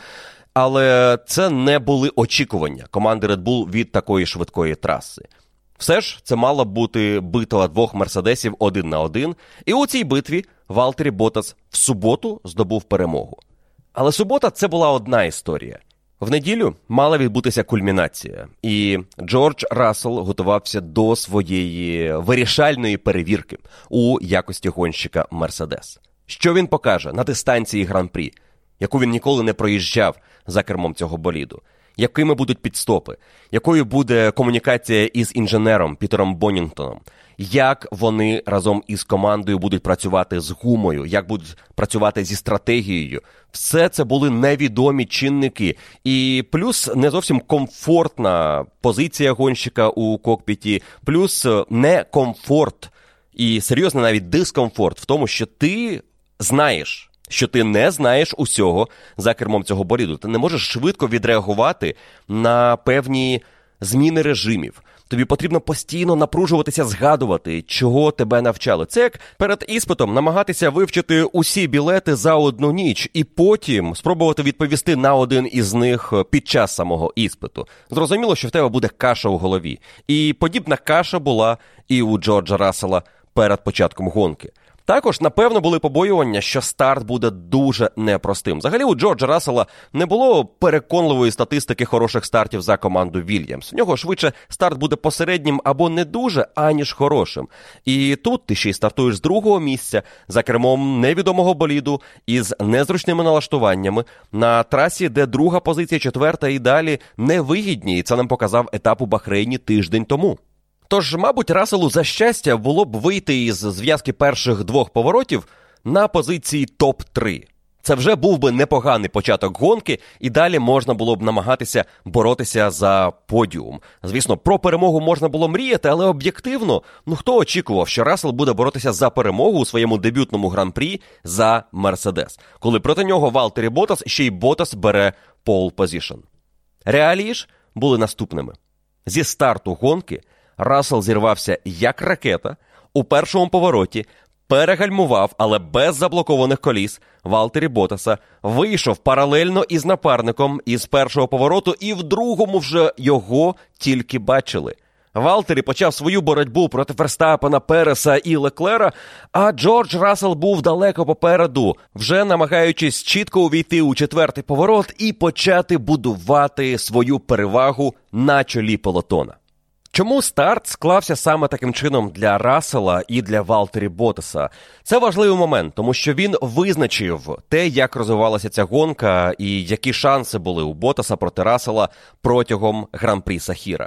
Але це не були очікування команди Red Bull від такої швидкої траси. Все ж, це мала б бути битва двох Мерседесів 1 на 1, і у цій битві Валтері Боттас в суботу здобув перемогу. Але субота – це була одна історія. В неділю мала відбутися кульмінація, і Джордж Рассел готувався до своєї вирішальної перевірки у якості гонщика Мерседес. Що він покаже на дистанції Гран-прі, яку він ніколи не проїжджав за кермом цього боліду? Якими будуть підстопи? Якою буде комунікація із інженером Пітером Бонінгтоном? Як вони разом із командою будуть працювати з гумою? Як будуть працювати зі стратегією? Все це були невідомі чинники. І плюс не зовсім комфортна позиція гонщика у кокпіті, плюс некомфорт і серйозний навіть дискомфорт в тому, що ти знаєш, що ти не знаєш усього за кермом цього боліду. Ти не можеш швидко відреагувати на певні зміни режимів. Тобі потрібно постійно напружуватися, згадувати, чого тебе навчали. Це як перед іспитом намагатися вивчити усі білети за одну ніч і потім спробувати відповісти на один із них під час самого іспиту. Зрозуміло, що в тебе буде каша у голові. І подібна каша була і у Джорджа Рассела перед початком гонки. Також, напевно, були побоювання, що старт буде дуже непростим. Взагалі, у Джорджа Рассела не було переконливої статистики хороших стартів за команду Вільямс. В нього швидше старт буде посереднім або не дуже, аніж хорошим. І тут ти ще й стартуєш з другого місця за кермом невідомого боліду із незручними налаштуваннями на трасі, де друга позиція, четверта і далі невигідні. І це нам показав етап у Бахрейні тиждень тому. Тож, мабуть, Расселу за щастя було б вийти із зв'язки перших двох поворотів на позиції топ-3. Це вже був би непоганий початок гонки, і далі можна було б намагатися боротися за подіум. Звісно, про перемогу можна було мріяти, але об'єктивно, хто очікував, що Рассел буде боротися за перемогу у своєму дебютному гран-прі за Мерседес, коли проти нього Валтері Боттас, ще й Боттас бере пол позішн. Реалії ж були наступними. Зі старту гонки Рассел зірвався як ракета, у першому повороті перегальмував, але без заблокованих коліс Валтері Боттаса, вийшов паралельно із напарником із першого повороту, і в другому вже його тільки бачили. Валтері почав свою боротьбу проти Ферстаппена, Переса і Леклера, а Джордж Рассел був далеко попереду, вже намагаючись чітко увійти у четвертий поворот і почати будувати свою перевагу на чолі пелотона. Чому старт склався саме таким чином для Рассела і для Валтері Боттаса? Це важливий момент, тому що він визначив те, як розвивалася ця гонка і які шанси були у Боттаса проти Рассела протягом Гран-прі Сахіра.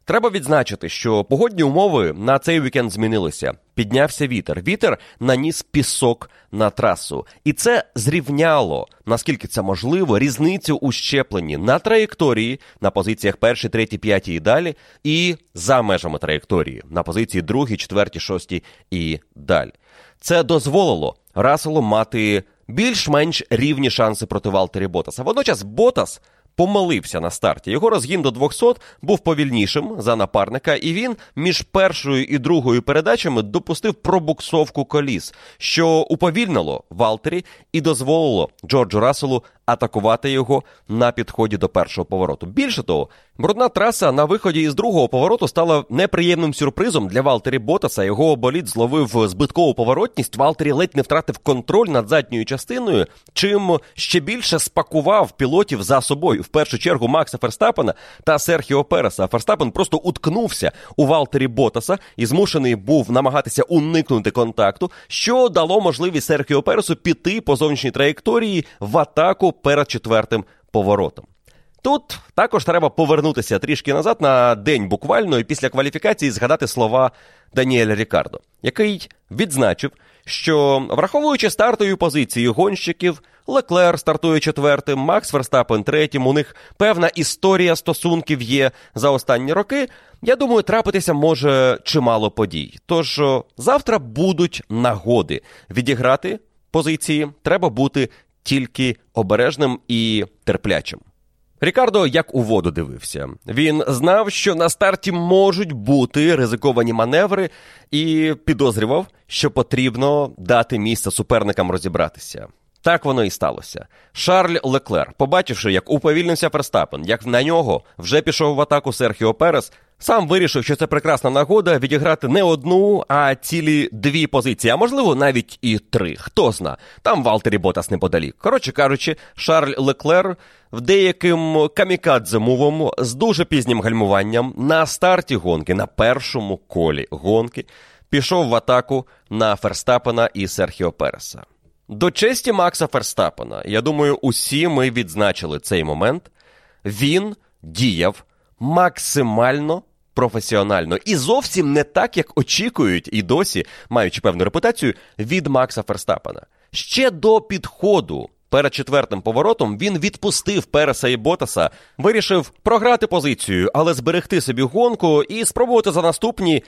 Треба відзначити, що погодні умови на цей вікенд змінилися. Піднявся вітер. Вітер наніс пісок на трасу. І це зрівняло, наскільки це можливо, різницю у щепленні на траєкторії, на позиціях 1, 3, 5 і далі, і за межами траєкторії, на позиції 2, 4, 6 і далі. Це дозволило Расселу мати більш-менш рівні шанси проти Валтері Боттаса. Водночас Боттас помилився на старті. Його розгін до 200 був повільнішим за напарника, і він між першою і другою передачами допустив пробуксовку коліс, що уповільнило Валтері і дозволило Джорджу Расселу атакувати його на підході до першого повороту. Більше того, брудна траса на виході із другого повороту стала неприємним сюрпризом для Валтері Боттаса. Його болід зловив збиткову поворотність, Валтері ледь не втратив контроль над задньою частиною, чим ще більше спакував пілотів за собою. В першу чергу Макса Ферстаппена та Серхіо Переса. Ферстаппен просто уткнувся у Валтері Боттаса і змушений був намагатися уникнути контакту, що дало можливість Серхіо Пересу піти по зовнішній траєкторії в атаку перед четвертим поворотом. Тут також треба повернутися трішки назад на день буквально і після кваліфікації згадати слова Даніеля Рікардо, який відзначив, що враховуючи стартові позиції гонщиків, Леклер стартує четвертим, Макс Ферстаппен третім, у них певна історія стосунків є за останні роки, я думаю, трапитися може чимало подій. Тож завтра будуть нагоди відіграти позиції, треба бути тільки обережним і терплячим. Рікардо як у воду дивився. Він знав, що на старті можуть бути ризиковані маневри і підозрював, що потрібно дати місце суперникам розібратися. Так воно і сталося. Шарль Леклер, побачивши, як уповільнився Ферстаппен, як на нього вже пішов в атаку Серхіо Перес, сам вирішив, що це прекрасна нагода відіграти не одну, а цілі 2 позиції, а можливо навіть і 3. Хто зна, там Валтері Боттас неподалік. Коротше кажучи, Шарль Леклер в деяким камікадзе-мувом з дуже пізнім гальмуванням на старті гонки, на першому колі гонки, пішов в атаку на Ферстаппена і Серхіо Переса. До честі Макса Ферстаппена, я думаю, усі ми відзначили цей момент, він діяв максимально професіонально. І зовсім не так, як очікують і досі, маючи певну репутацію, від Макса Ферстаппена. Ще до підходу перед четвертим поворотом він відпустив Переса і Боттаса, вирішив програти позицію, але зберегти собі гонку і спробувати за наступні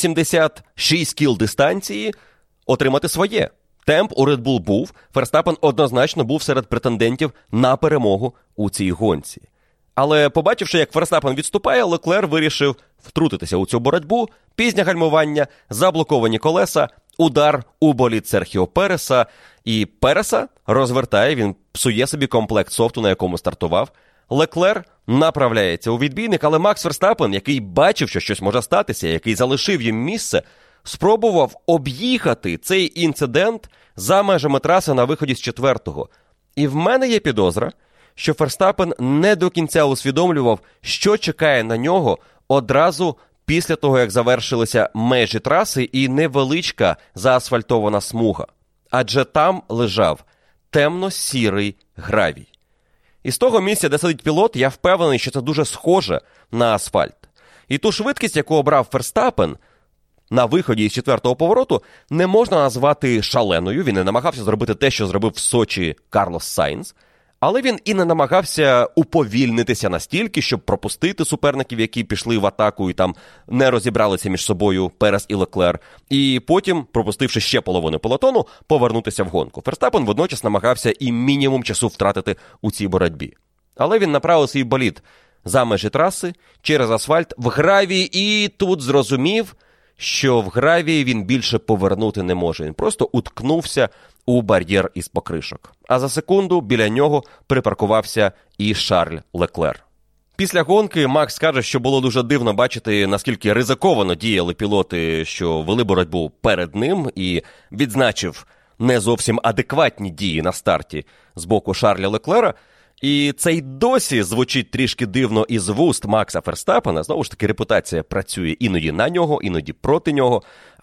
86 кіл дистанції отримати своє. Темп у Red Bull був, Ферстаппен однозначно був серед претендентів на перемогу у цій гонці. Але побачивши, як Ферстаппен відступає, Леклер вирішив втрутитися у цю боротьбу, пізнє гальмування, заблоковані колеса, удар у болід Серхіо Переса, і Переса розвертає, він псує собі комплект софту, на якому стартував. Леклер направляється у відбійник, але Макс Ферстаппен, який бачив, що щось може статися, який залишив їм місце, спробував об'їхати цей інцидент за межами траси на виході з четвертого. І в мене є підозра, що Ферстаппен не до кінця усвідомлював, що чекає на нього одразу після того, як завершилися межі траси і невеличка заасфальтована смуга. Адже там лежав темно-сірий гравій. І з того місця, де сидить пілот, я впевнений, що це дуже схоже на асфальт. І ту швидкість, яку обрав Ферстаппен на виході із четвертого повороту, не можна назвати шаленою. Він не намагався зробити те, що зробив в Сочі Карлос Сайнс, але він і не намагався уповільнитися настільки, щоб пропустити суперників, які пішли в атаку і там не розібралися між собою Перес і Леклер, і потім, пропустивши ще половину пелотону, повернутися в гонку. Ферстаппен водночас намагався і мінімум часу втратити у цій боротьбі. Але він направив свій болід за межі траси, через асфальт, в гравій, і тут зрозумів, що в гравії він більше повернути не може. Він просто уткнувся у бар'єр із покришок. А за секунду біля нього припаркувався і Шарль Леклер. Після гонки Макс каже, що було дуже дивно бачити, наскільки ризиковано діяли пілоти, що вели боротьбу перед ним, і відзначив не зовсім адекватні дії на старті з боку Шарля Леклера. І це й досі звучить трішки дивно із вуст Макса Ферстаппена. Знову ж таки, репутація працює іноді на нього, іноді проти нього.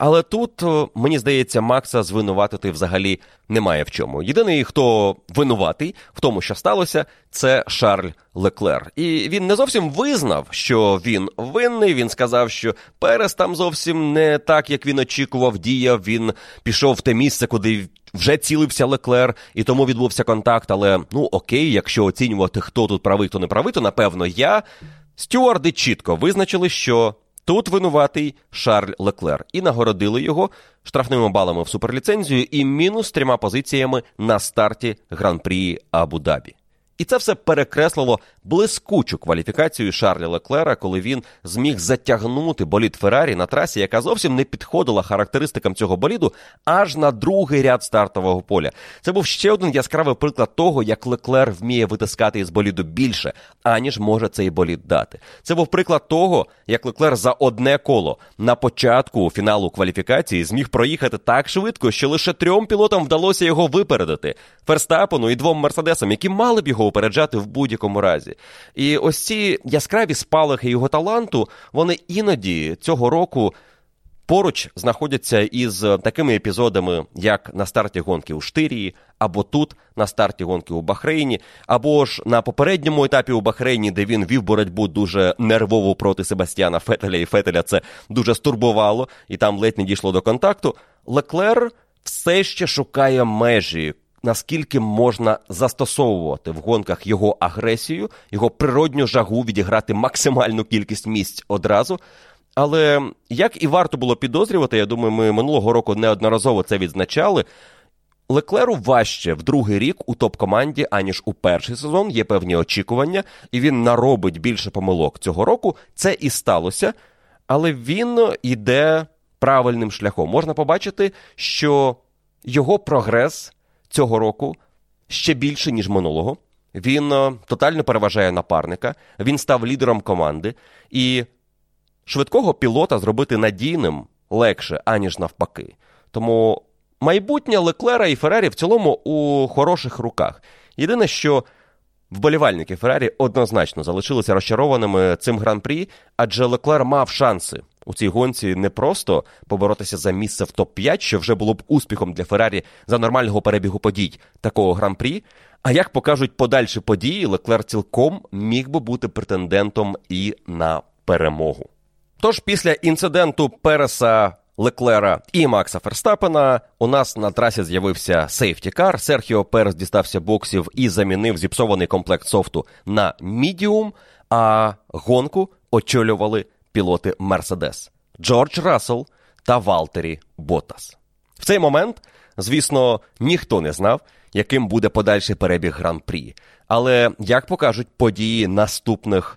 Але тут, мені здається, Макса звинуватити взагалі немає в чому. Єдиний, хто винуватий в тому, що сталося, це Шарль Леклер. І він не зовсім визнав, що він винний. Він сказав, що Перес там зовсім не так, як він очікував, діяв. Він пішов в те місце, куди вже цілився Леклер, і тому відбувся контакт. Але, окей, якщо оцінювати, хто тут правий, хто не правий, то, напевно, я. Стюарди чітко визначили, що тут винуватий Шарль Леклер. І нагородили його штрафними балами в суперліцензію і мінус 3 позиціями на старті Гран-прі Абу-Дабі. І це все перекреслило блискучу кваліфікацію Шарля Леклера, коли він зміг затягнути болід Феррарі на трасі, яка зовсім не підходила характеристикам цього боліду, аж на другий ряд стартового поля. Це був ще один яскравий приклад того, як Леклер вміє витискати із боліду більше, аніж може цей болід дати. Це був приклад того, як Леклер за одне коло на початку фіналу кваліфікації зміг проїхати так швидко, що лише 3 пілотам вдалося його випередити. Ферстапену і 2 Мерседесам, які мали б його упереджати в будь-якому разі. І ось ці яскраві спалахи його таланту, вони іноді цього року поруч знаходяться із такими епізодами, як на старті гонки у Штирії, або тут на старті гонки у Бахрейні, або ж на попередньому етапі у Бахрейні, де він вів боротьбу дуже нервово проти Себастьяна Феттеля, і Феттеля це дуже стурбувало, і там ледь не дійшло до контакту. Леклер все ще шукає межі, наскільки можна застосовувати в гонках його агресію, його природню жагу відіграти максимальну кількість місць одразу. Але, як і варто було підозрювати, я думаю, ми минулого року неодноразово це відзначали, Леклеру важче в другий рік у топ-команді, аніж у перший сезон, є певні очікування, і він наробить більше помилок цього року. Це і сталося, але він йде правильним шляхом. Можна побачити, що його прогрес цього року ще більше, ніж минулого. Він тотально переважає напарника, він став лідером команди, і швидкого пілота зробити надійним легше, аніж навпаки. Тому майбутнє Леклера і Феррарі в цілому у хороших руках. Єдине, що вболівальники Феррарі однозначно залишилися розчарованими цим гран-прі, адже Леклер мав шанси у цій гонці не просто поборотися за місце в топ-5, що вже було б успіхом для Феррарі за нормального перебігу подій такого гран-прі, а як покажуть подальші події, Леклер цілком міг би бути претендентом і на перемогу. Тож після інциденту Переса, Леклера і Макса Ферстапена у нас на трасі з'явився сейфті-кар. Серхіо Перес дістався боксів і замінив зіпсований комплект софту на мідіум, а гонку очолювали пілоти Мерседес – Джордж Рассел та Валтері Боттас. В цей момент, звісно, ніхто не знав, яким буде подальший перебіг гран-прі. Але, як покажуть події наступних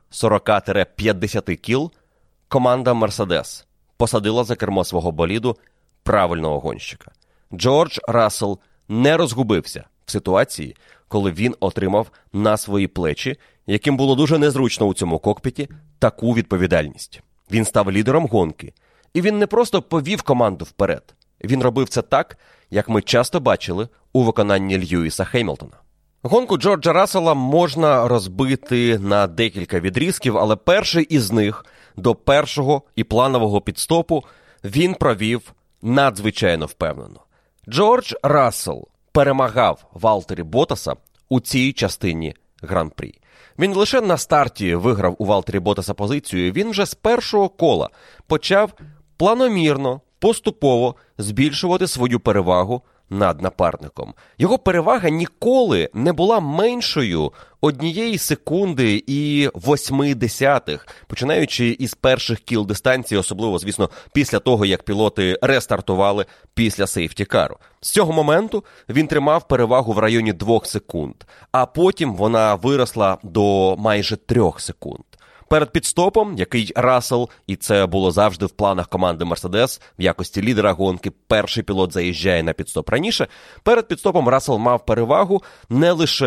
40-50 кіл, команда Мерседес посадила за кермо свого боліду правильного гонщика. Джордж Рассел не розгубився в ситуації, коли він отримав на свої плечі, яким було дуже незручно у цьому кокпіті, таку відповідальність. Він став лідером гонки. І він не просто повів команду вперед. Він робив це так, як ми часто бачили у виконанні Льюіса Хемілтона. Гонку Джорджа Рассела можна розбити на декілька відрізків, але перший із них до першого і планового підстопу він провів надзвичайно впевнено. Джордж Рассел перемагав Валтері Боттаса у цій частині гран-прі. Він лише на старті виграв у Валтері Боттаса позицію, він вже з першого кола почав планомірно, поступово збільшувати свою перевагу над напарником. Його перевага ніколи не була меншою 1 секунди і 0,8, починаючи із перших кіл дистанції, особливо, звісно, після того, як пілоти рестартували після сейфті-кару. З цього моменту він тримав перевагу в районі 2 секунд, а потім вона виросла до майже 3 секунд. Перед підстопом, який Рассел, і це було завжди в планах команди Мерседес, в якості лідера гонки, перший пілот заїжджає на підстоп раніше, перед підстопом Рассел мав перевагу не лише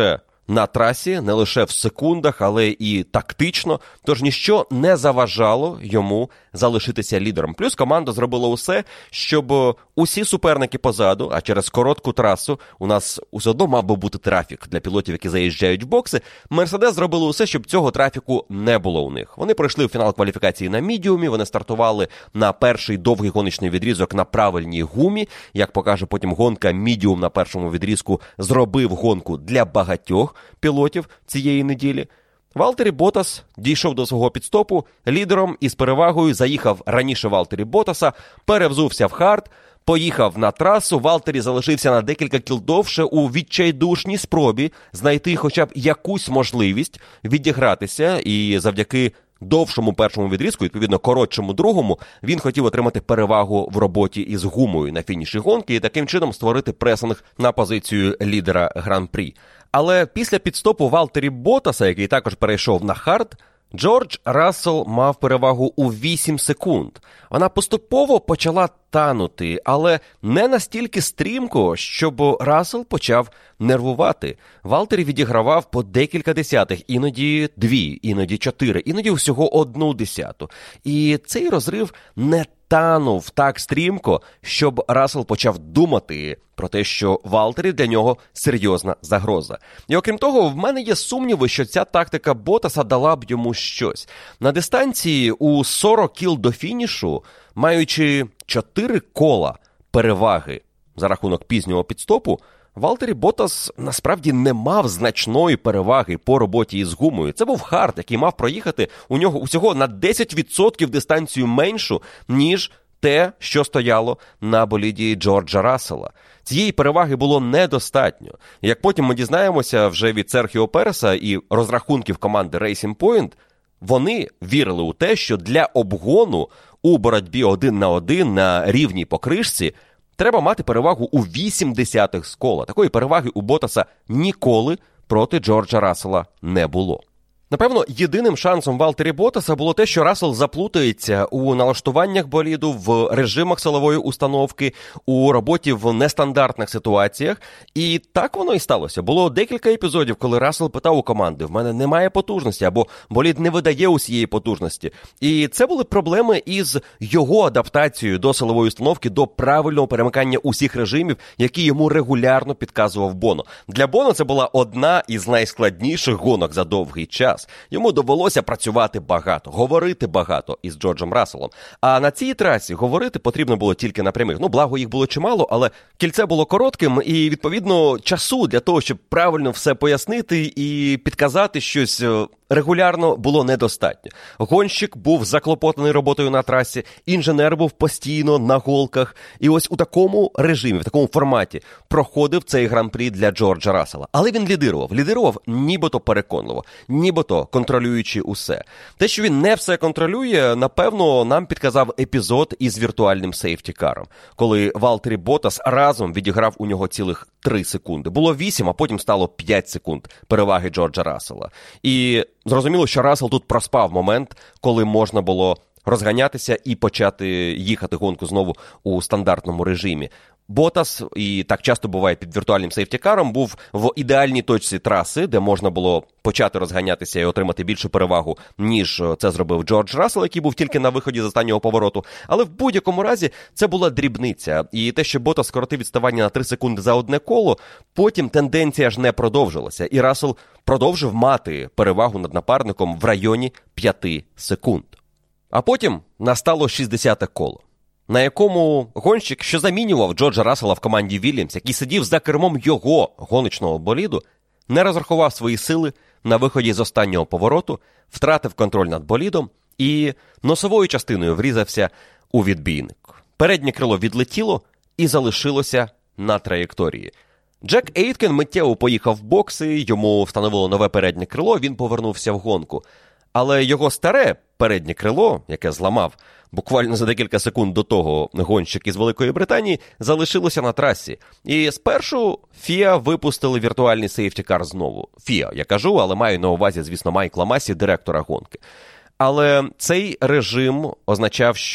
на трасі, не лише в секундах, але і тактично, тож ніщо не заважало йому залишитися лідером. Плюс команда зробила усе, щоб усі суперники позаду, а через коротку трасу у нас усе одно мав би бути трафік для пілотів, які заїжджають в бокси, Мерседес зробили усе, щоб цього трафіку не було у них. Вони пройшли в фінал кваліфікації на мідіумі, вони стартували на перший довгий гоночний відрізок на правильній гумі. Як покаже потім гонка, мідіум на першому відрізку зробив гонку для багатьох пілотів цієї неділі. Валтері Ботас дійшов до свого підстопу лідером і з перевагою заїхав раніше Валтері Ботаса, перевзувся в хард, поїхав на трасу. Валтері залишився на декілька кіл довше у відчайдушній спробі знайти хоча б якусь можливість відігратися, і завдяки довшому першому відрізку, відповідно коротшому другому, він хотів отримати перевагу в роботі із гумою на фініші гонки і таким чином створити пресинг на позицію лідера Гран-прі. Але після підстопу Валтері Ботаса, який також перейшов на хард, Джордж Рассел мав перевагу у 8 секунд. Вона поступово почала танути, але не настільки стрімко, щоб Рассел почав нервувати. Валтері відігравав по декілька десятих, іноді 2, іноді 4, іноді всього 1/10. І цей розрив не танув так стрімко, щоб Рассел почав думати про те, що Валтері для нього серйозна загроза. І окрім того, в мене є сумніви, що ця тактика Ботаса дала б йому щось. На дистанції у 40 кіл до фінішу, маючи 4 кола переваги за рахунок пізнього підстопу, Валтері Ботас насправді не мав значної переваги по роботі із гумою. Це був хард, який мав проїхати у нього усього на 10% дистанцію меншу, ніж те, що стояло на боліді Джорджа Рассела. Цієї переваги було недостатньо. Як потім ми дізнаємося вже від Серхіо Переса і розрахунків команди Racing Point, вони вірили у те, що для обгону у боротьбі 1 на 1 на рівній покришці треба мати перевагу у 0,8 з кола. Такої переваги у Ботаса ніколи проти Джорджа Рассела не було. Напевно, єдиним шансом Валтері Ботаса було те, що Рассел заплутається у налаштуваннях боліду, в режимах силової установки, у роботі в нестандартних ситуаціях. І так воно і сталося. Було декілька епізодів, коли Рассел питав у команди: в мене немає потужності, або болід не видає усієї потужності. І це були проблеми із його адаптацією до силової установки, до правильного перемикання усіх режимів, які йому регулярно підказував Боно. Для Боно це була одна із найскладніших гонок за довгий час. Йому довелося працювати багато, говорити багато із Джорджем Расселом. А на цій трасі говорити потрібно було тільки на прямих. Благо їх було чимало, але кільце було коротким, і, відповідно, часу для того, щоб правильно все пояснити і підказати щось регулярно було недостатньо. Гонщик був заклопотаний роботою на трасі, інженер був постійно на голках. І ось у такому режимі, в такому форматі проходив цей гран-прі для Джорджа Рассела. Але він лідирував нібито переконливо, нібито контролюючи усе. Те, що він не все контролює, напевно, нам підказав епізод із віртуальним сейфті-каром, коли Валтері Ботас разом відіграв у нього цілих 3 секунди. Було 8, а потім стало 5 секунд переваги Джорджа Рассела. І зрозуміло, що Рассел тут проспав момент, коли можна було розганятися і почати їхати гонку знову у стандартному режимі. Ботас, і так часто буває під віртуальним сейфті-каром, був в ідеальній точці траси, де можна було почати розганятися і отримати більшу перевагу, ніж це зробив Джордж Рассел, який був тільки на виході з останнього повороту. Але в будь-якому разі це була дрібниця. І те, що Ботас скоротив відставання на 3 секунди за одне коло, потім тенденція ж не продовжилася. І Рассел продовжив мати перевагу над напарником в районі 5 секунд. А потім настало 60-те коло, на якому гонщик, що замінював Джорджа Рассела в команді Вільямс, який сидів за кермом його гоночного боліду, не розрахував свої сили на виході з останнього повороту, втратив контроль над болідом і носовою частиною врізався у відбійник. Переднє крило відлетіло і залишилося на траєкторії. Джек Ейткен миттєво поїхав в бокси, йому встановило нове переднє крило, він повернувся в гонку. Але його старе переднє крило, яке зламав буквально за декілька секунд до того гонщик із Великої Британії, залишилося на трасі. І спершу FIA випустили віртуальний сейфті-кар знову. FIA, я кажу, але маю на увазі, звісно, Майкла Масі, директора гонки. Але цей режим означав, що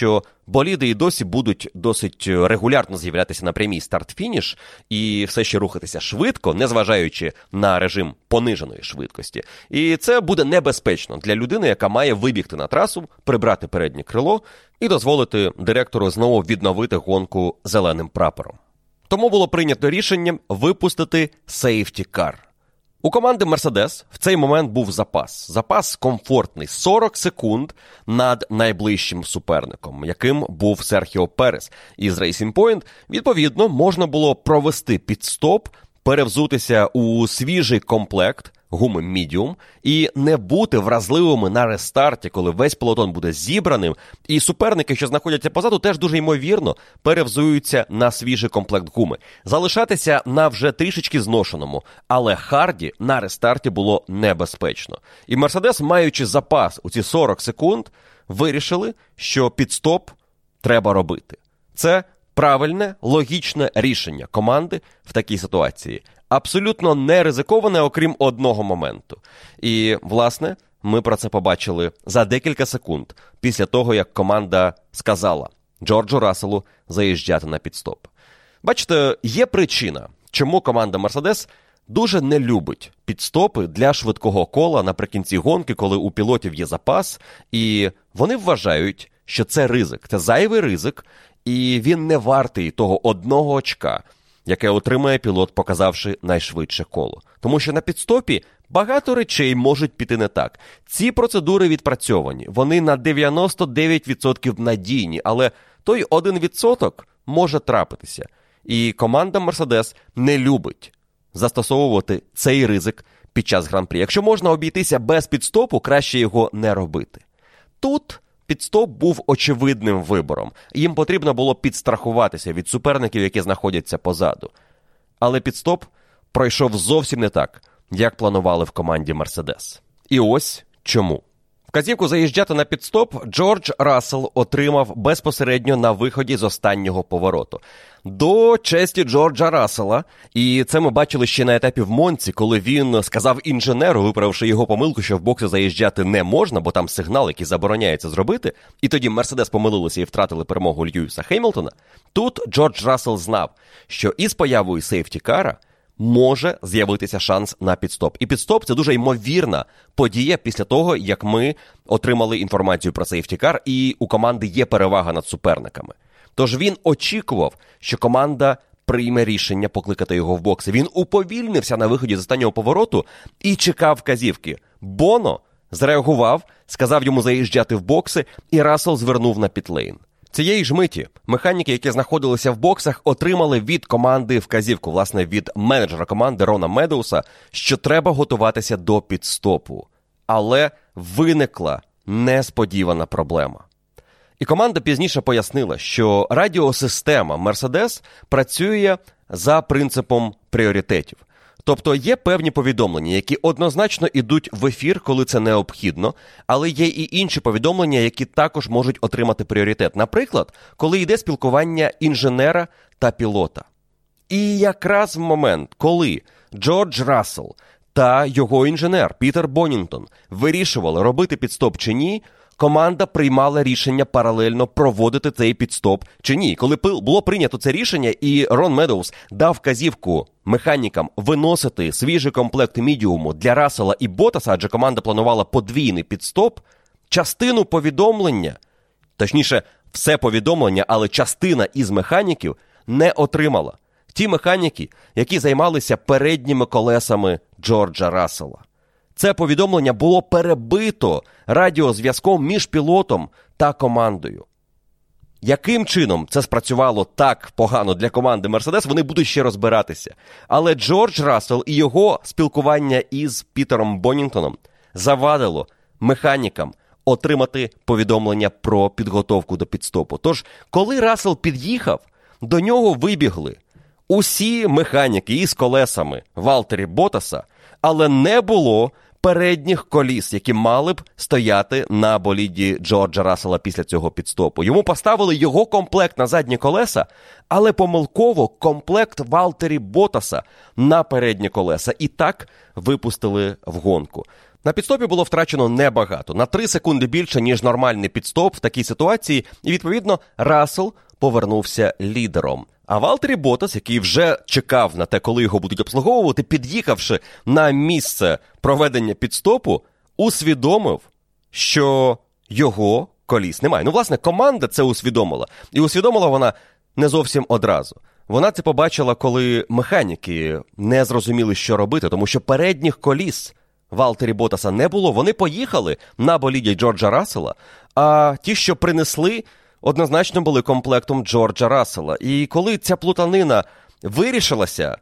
боліди і досі будуть досить регулярно з'являтися на прямій старт-фініш і все ще рухатися швидко, незважаючи на режим пониженої швидкості. І це буде небезпечно для людини, яка має вибігти на трасу, прибрати переднє крило і дозволити директору знову відновити гонку зеленим прапором. Тому було прийнято рішення випустити сейфті-кар. У команди Mercedes в цей момент був запас. Запас комфортний – 40 секунд над найближчим суперником, яким був Серхіо Перес із Racing Point. Відповідно, можна було провести підстоп, перевзутися у свіжий комплект гуми Medium і не бути вразливими на рестарті, коли весь пелотон буде зібраним, і суперники, що знаходяться позаду, теж дуже ймовірно перевзуються на свіжий комплект гуми. Залишатися на вже трішечки зношеному, але харді на рестарті було небезпечно. І Mercedes, маючи запас у ці 40 секунд, вирішили, що підстоп треба робити. Це правильне, логічне рішення команди в такій ситуації. Абсолютно не ризиковане, окрім одного моменту. І, власне, ми про це побачили за декілька секунд після того, як команда сказала Джорджу Расселу заїжджати на підстоп. Бачите, є причина, чому команда Mercedes дуже не любить підстопи для швидкого кола наприкінці гонки, коли у пілотів є запас, і вони вважають, що це ризик, це зайвий ризик, і він не вартий того одного очка, яке отримає пілот, показавши найшвидше коло. Тому що на підстопі багато речей можуть піти не так. Ці процедури відпрацьовані, вони на 99% надійні, але той 1% може трапитися. І команда Mercedes не любить застосовувати цей ризик під час гран-прі. Якщо можна обійтися без підстопу, краще його не робити. Тут підстоп був очевидним вибором. Їм потрібно було підстрахуватися від суперників, які знаходяться позаду. Але підстоп пройшов зовсім не так, як планували в команді Mercedes. І ось чому. Вказівку заїжджати на підстоп Джордж Рассел отримав безпосередньо на виході з останнього повороту. До честі Джорджа Рассела, і це ми бачили ще на етапі в Монці, коли він сказав інженеру, виправивши його помилку, що в бокси заїжджати не можна, бо там сигнал, який забороняється зробити, і тоді Мерседес помилилися і втратили перемогу Льюіса Хемілтона. Тут Джордж Рассел знав, що із появою сейфті-кара може з'явитися шанс на підстоп. І підстоп – це дуже ймовірна подія після того, як ми отримали інформацію про сейфті-кар, і у команди є перевага над суперниками. Тож він очікував, що команда прийме рішення покликати його в бокси. Він уповільнився на виході з останнього повороту і чекав вказівки. Боно зреагував, сказав йому заїжджати в бокси, і Рассел звернув на пітлейн. Цієї ж миті механіки, які знаходилися в боксах, отримали від команди вказівку, власне, від менеджера команди Рона Медоуса, що треба готуватися до підстопу. Але виникла несподівана проблема. І команда пізніше пояснила, що радіосистема Mercedes працює за принципом пріоритетів. Тобто є певні повідомлення, які однозначно йдуть в ефір, коли це необхідно, але є і інші повідомлення, які також можуть отримати пріоритет. Наприклад, коли йде спілкування інженера та пілота. І якраз в момент, коли Джордж Рассел та його інженер Пітер Боннінгтон вирішували, робити підстоп чи ні, команда приймала рішення паралельно проводити цей підстоп чи ні. Коли було прийнято це рішення і Рон Медоуз дав вказівку механікам виносити свіжий комплект мідіуму для Рассела і Ботаса, адже команда планувала подвійний підстоп, частину повідомлення, точніше, все повідомлення, але частина із механіків не отримала. Ті механіки, які займалися передніми колесами Джорджа Рассела. Це повідомлення було перебито радіозв'язком між пілотом та командою. Яким чином це спрацювало так погано для команди Mercedes, вони будуть ще розбиратися. Але Джордж Рассел і його спілкування із Пітером Боннінгтоном завадило механікам отримати повідомлення про підготовку до підстопу. Тож, коли Рассел під'їхав, до нього вибігли усі механіки із колесами Валтері Ботаса, але не було передніх коліс, які мали б стояти на боліді Джорджа Рассела після цього підстопу. Йому поставили його комплект на задні колеса, але помилково комплект Валтері Ботаса на передні колеса. І так випустили в гонку. На підстопі було втрачено небагато, на 3 секунди більше, ніж нормальний підстоп в такій ситуації, і, відповідно, Рассел повернувся лідером. А Валтері Боттас, який вже чекав на те, коли його будуть обслуговувати, під'їхавши на місце проведення підстопу, усвідомив, що його коліс немає. Власне, команда це усвідомила. І усвідомила вона не зовсім одразу. Вона це побачила, коли механіки не зрозуміли, що робити, тому що передніх коліс Валтері Боттаса не було. Вони поїхали на боліді Джорджа Рассела, а ті, що принесли, однозначно були комплектом Джорджа Рассела. І коли ця плутанина вирішилася,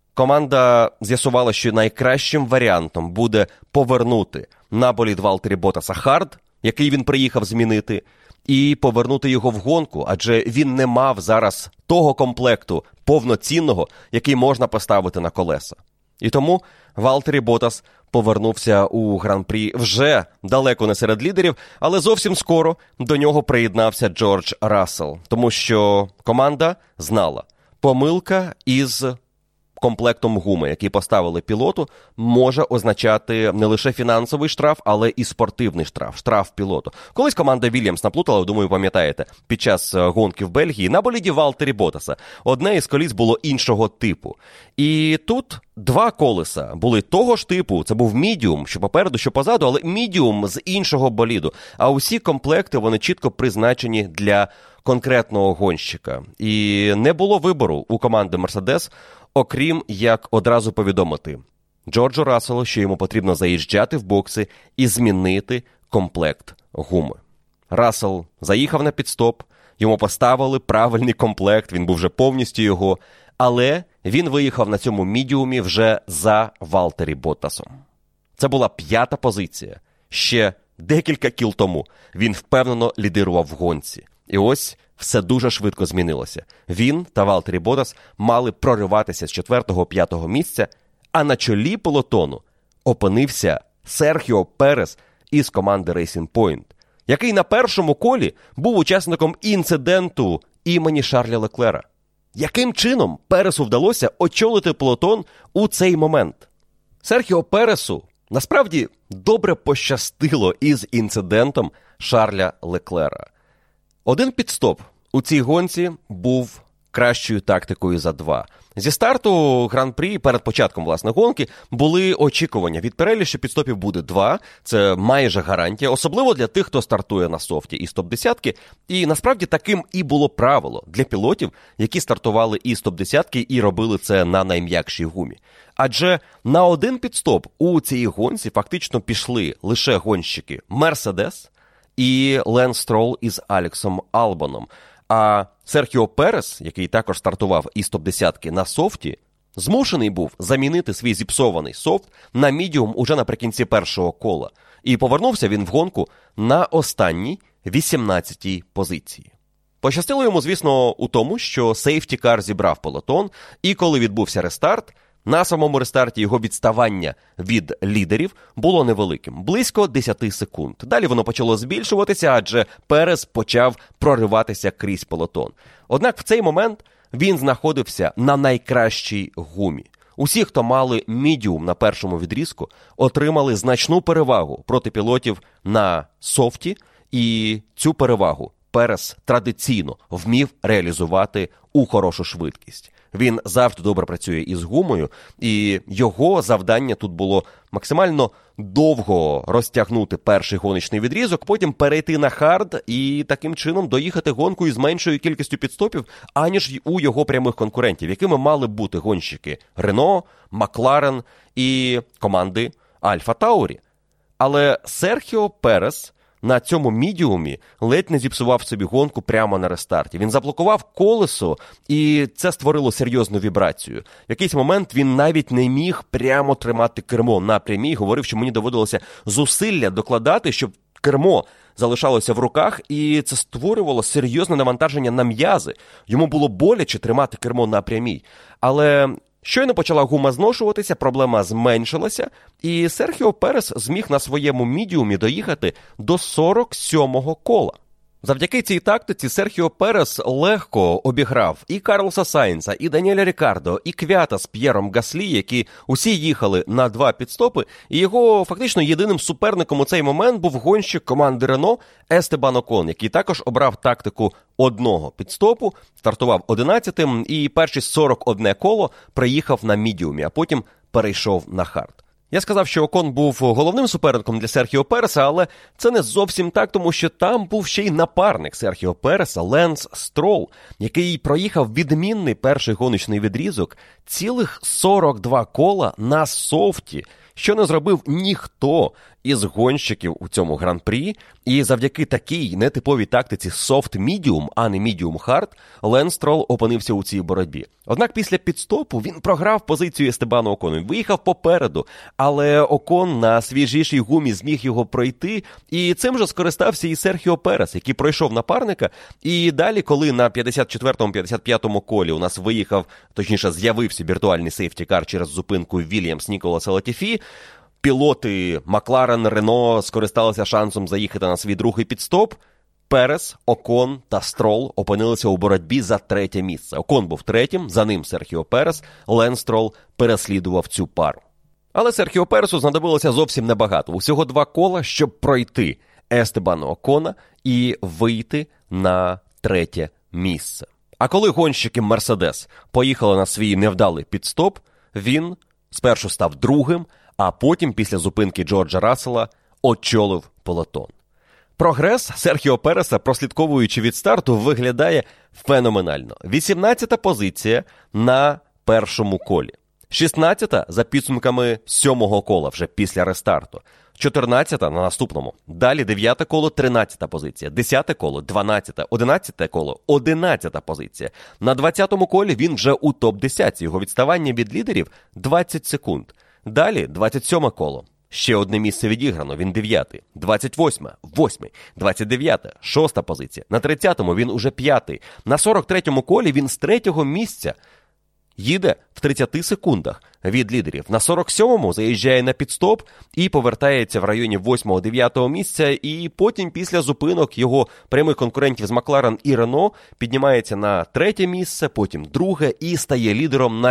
команда з'ясувала, що найкращим варіантом буде повернути на болід Валтері Боттаса хард, який він приїхав змінити, і повернути його в гонку, адже він не мав зараз того комплекту повноцінного, який можна поставити на колеса. І тому Валтері Боттас повернувся у Гран-прі вже далеко не серед лідерів, але зовсім скоро до нього приєднався Джордж Рассел, тому що команда знала, помилка із комплектом гуми, який поставили пілоту, може означати не лише фінансовий штраф, але і спортивний штраф, штраф пілоту. Колись команда Вільямс наплутала, думаю, пам'ятаєте, під час гонки в Бельгії на боліді Валтері Боттаса одне із коліс було іншого типу. І тут 2 колеса були того ж типу, це був мідіум, що попереду, що позаду, але мідіум з іншого боліду. А усі комплекти, вони чітко призначені для конкретного гонщика. І не було вибору у команди Мерседес, окрім як одразу повідомити Джорджу Расселу, що йому потрібно заїжджати в бокси і змінити комплект гуми. Рассел заїхав на підстоп, йому поставили правильний комплект, він був вже повністю його, але він виїхав на цьому мідіумі вже за Валтері Боттасом. Це була 5-та позиція. Ще декілька кіл тому він впевнено лідирував в гонці. І ось все дуже швидко змінилося. Він та Валтері Боттас мали прориватися з 4-5 місця, а на чолі пелотону опинився Серхіо Перес із команди Racing Point, який на першому колі був учасником інциденту імені Шарля Леклера. Яким чином Пересу вдалося очолити пелотон у цей момент? Серхіо Пересу насправді добре пощастило із інцидентом Шарля Леклера. Один підстоп у цій гонці був кращою тактикою за 2. Зі старту Гран-прі, перед початком, власне, гонки, були очікування від Піреллі, що підстопів буде 2. Це майже гарантія, особливо для тих, хто стартує на софті із топ-10. І насправді таким і було правило для пілотів, які стартували із топ-10 і робили це на найм'якшій гумі. Адже на один підстоп у цій гонці фактично пішли лише гонщики Мерседес і Ленс Стролл із Алексом Албоном. А Серхіо Перес, який також стартував із топ-10 на софті, змушений був замінити свій зіпсований софт на мідіум уже наприкінці першого кола. І повернувся він в гонку на останній 18-й позиції. Пощастило йому, звісно, у тому, що сейфті-кар зібрав пелотон, і коли відбувся рестарт, на самому рестарті його відставання від лідерів було невеликим – близько 10 секунд. Далі воно почало збільшуватися, адже Перес почав прориватися крізь пелотон. Однак в цей момент він знаходився на найкращій гумі. Усі, хто мали мідіум на першому відрізку, отримали значну перевагу проти пілотів на софті, і цю перевагу Перес традиційно вмів реалізувати у хорошу швидкість. Він завжди добре працює із гумою, і його завдання тут було максимально довго розтягнути перший гоночний відрізок, потім перейти на хард і таким чином доїхати гонку із меншою кількістю підстопів, аніж у його прямих конкурентів, якими мали бути гонщики Рено, Макларен і команди Альфа Таурі. Але Серхіо Перес на цьому мідіумі ледь не зіпсував собі гонку прямо на рестарті. Він заблокував колесо, і це створило серйозну вібрацію. В якийсь момент він навіть не міг прямо тримати кермо на прямій. Говорив, що мені доводилося зусилля докладати, щоб кермо залишалося в руках, і це створювало серйозне навантаження на м'язи. Йому було боляче тримати кермо на прямій. Але щойно почала гума зношуватися, проблема зменшилася, і Серхіо Перес зміг на своєму мідіумі доїхати до 47-го кола. Завдяки цій тактиці Серхіо Перес легко обіграв і Карлоса Сайнца, і Даніеля Рікардо, і Квята з П'єром Гаслі, які усі їхали на 2 підстопи, і його фактично єдиним суперником у цей момент був гонщик команди Рено Естебан Окон, який також обрав тактику одного підстопу, стартував 11-тим і перші 41 коло приїхав на мідіумі, а потім перейшов на хард. Я сказав, що Окон був головним суперником для Серхіо Переса, але це не зовсім так, тому що там був ще й напарник Серхіо Переса, Ленс Стролл, який проїхав відмінний перший гоночний відрізок, цілих 42 кола на софті, що не зробив ніхто із гонщиків у цьому гран-прі, і завдяки такій нетиповій тактиці soft-medium, а не medium-hard, Ленс Стролл опинився у цій боротьбі. Однак після підстопу він програв позицію Естебану Окону, виїхав попереду, але Окон на свіжішій гумі зміг його пройти, і цим же скористався і Серхіо Перес, який пройшов напарника, і далі, коли на 54-55 колі у нас з'явився віртуальний сейфті-кар через зупинку Вільямс Ніколаса Латіфі, пілоти Макларен, Рено скористалися шансом заїхати на свій другий підстоп. Перес, Окон та Стролл опинилися у боротьбі за 3-те місце. Окон був 3-м, за ним Серхіо Перес, Ленс Стролл переслідував цю пару. Але Серхіо Пересу знадобилося зовсім небагато. Усього 2 кола, щоб пройти Естебана Окона і вийти на 3-те місце. А коли гонщики Мерседес поїхали на свій невдалий підстоп, він спершу став другим, а потім, після зупинки Джорджа Рассела, очолив пелотон. Прогрес Серхіо Переса, прослідковуючи від старту, виглядає феноменально. 18-та позиція на першому колі. 16-та за підсумками 7-го кола, вже після рестарту. 14-та на наступному. Далі 9-те коло, 13-та позиція. 10-те коло, 12-та. 11-те коло, 11-та позиція. На 20-му колі він вже у топ-10. Його відставання від лідерів 20 секунд. Далі 27-ме коло. Ще одне місце відіграно, він 9-й. 28-ме, 8-й. 29-та, 6-та позиція. На 30-му він уже 5-й. На 43-му колі він з 3-го місця їде в 30 секундах від лідерів. На 47-му заїжджає на підстоп і повертається в районі 8-9 місця, і потім після зупинок його прямих конкурентів з Макларен і Рено піднімається на 3-те місце, потім 2-ге і стає лідером на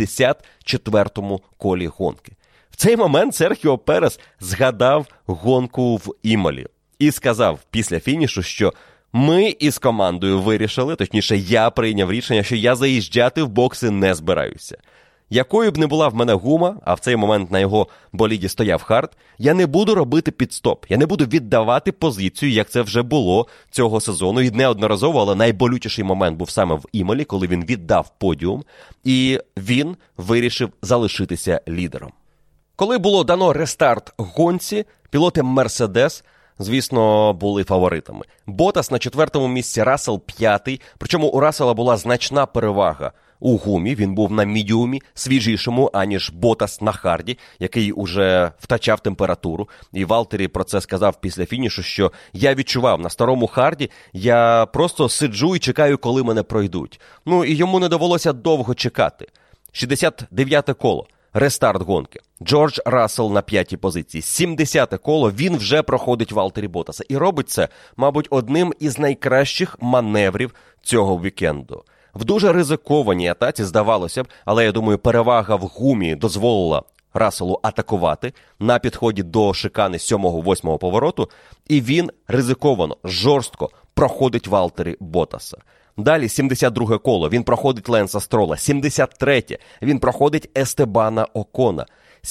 64-му колі гонки. В цей момент Серхіо Перес згадав гонку в Імолі і сказав після фінішу, що ми із командою вирішили, точніше я прийняв рішення, що я заїжджати в бокси не збираюся. Якою б не була в мене гума, а в цей момент на його боліді стояв хард, я не буду робити підстоп, я не буду віддавати позицію, як це вже було цього сезону. І неодноразово, але найболючіший момент був саме в Імолі, коли він віддав подіум, і він вирішив залишитися лідером. Коли було дано рестарт гонці, пілоти Мерседес, звісно, були фаворитами. Ботас на 4-му місці, Рассел 5-й, причому у Рассела була значна перевага у гумі, він був на мідіумі, свіжішому, аніж Ботас на харді, який уже втрачав температуру. І Валтері про це сказав після фінішу, що я відчував на старому харді, я просто сиджу і чекаю, коли мене пройдуть. Ну і йому не довелося довго чекати. 69-те коло. Рестарт гонки. Джордж Рассел на 5-й позиції. 70-те коло він вже проходить Валтері Ботаса. І робить це, мабуть, одним із найкращих маневрів цього вікенду. В дуже ризикованій атаці, здавалося б, але, я думаю, перевага в гумі дозволила Расселу атакувати на підході до шикани 7-8 повороту. І він ризиковано, жорстко проходить Валтері Ботаса. Далі 72-ге коло, він проходить Ленса Стролла. 73-те, він проходить Естебана Окона.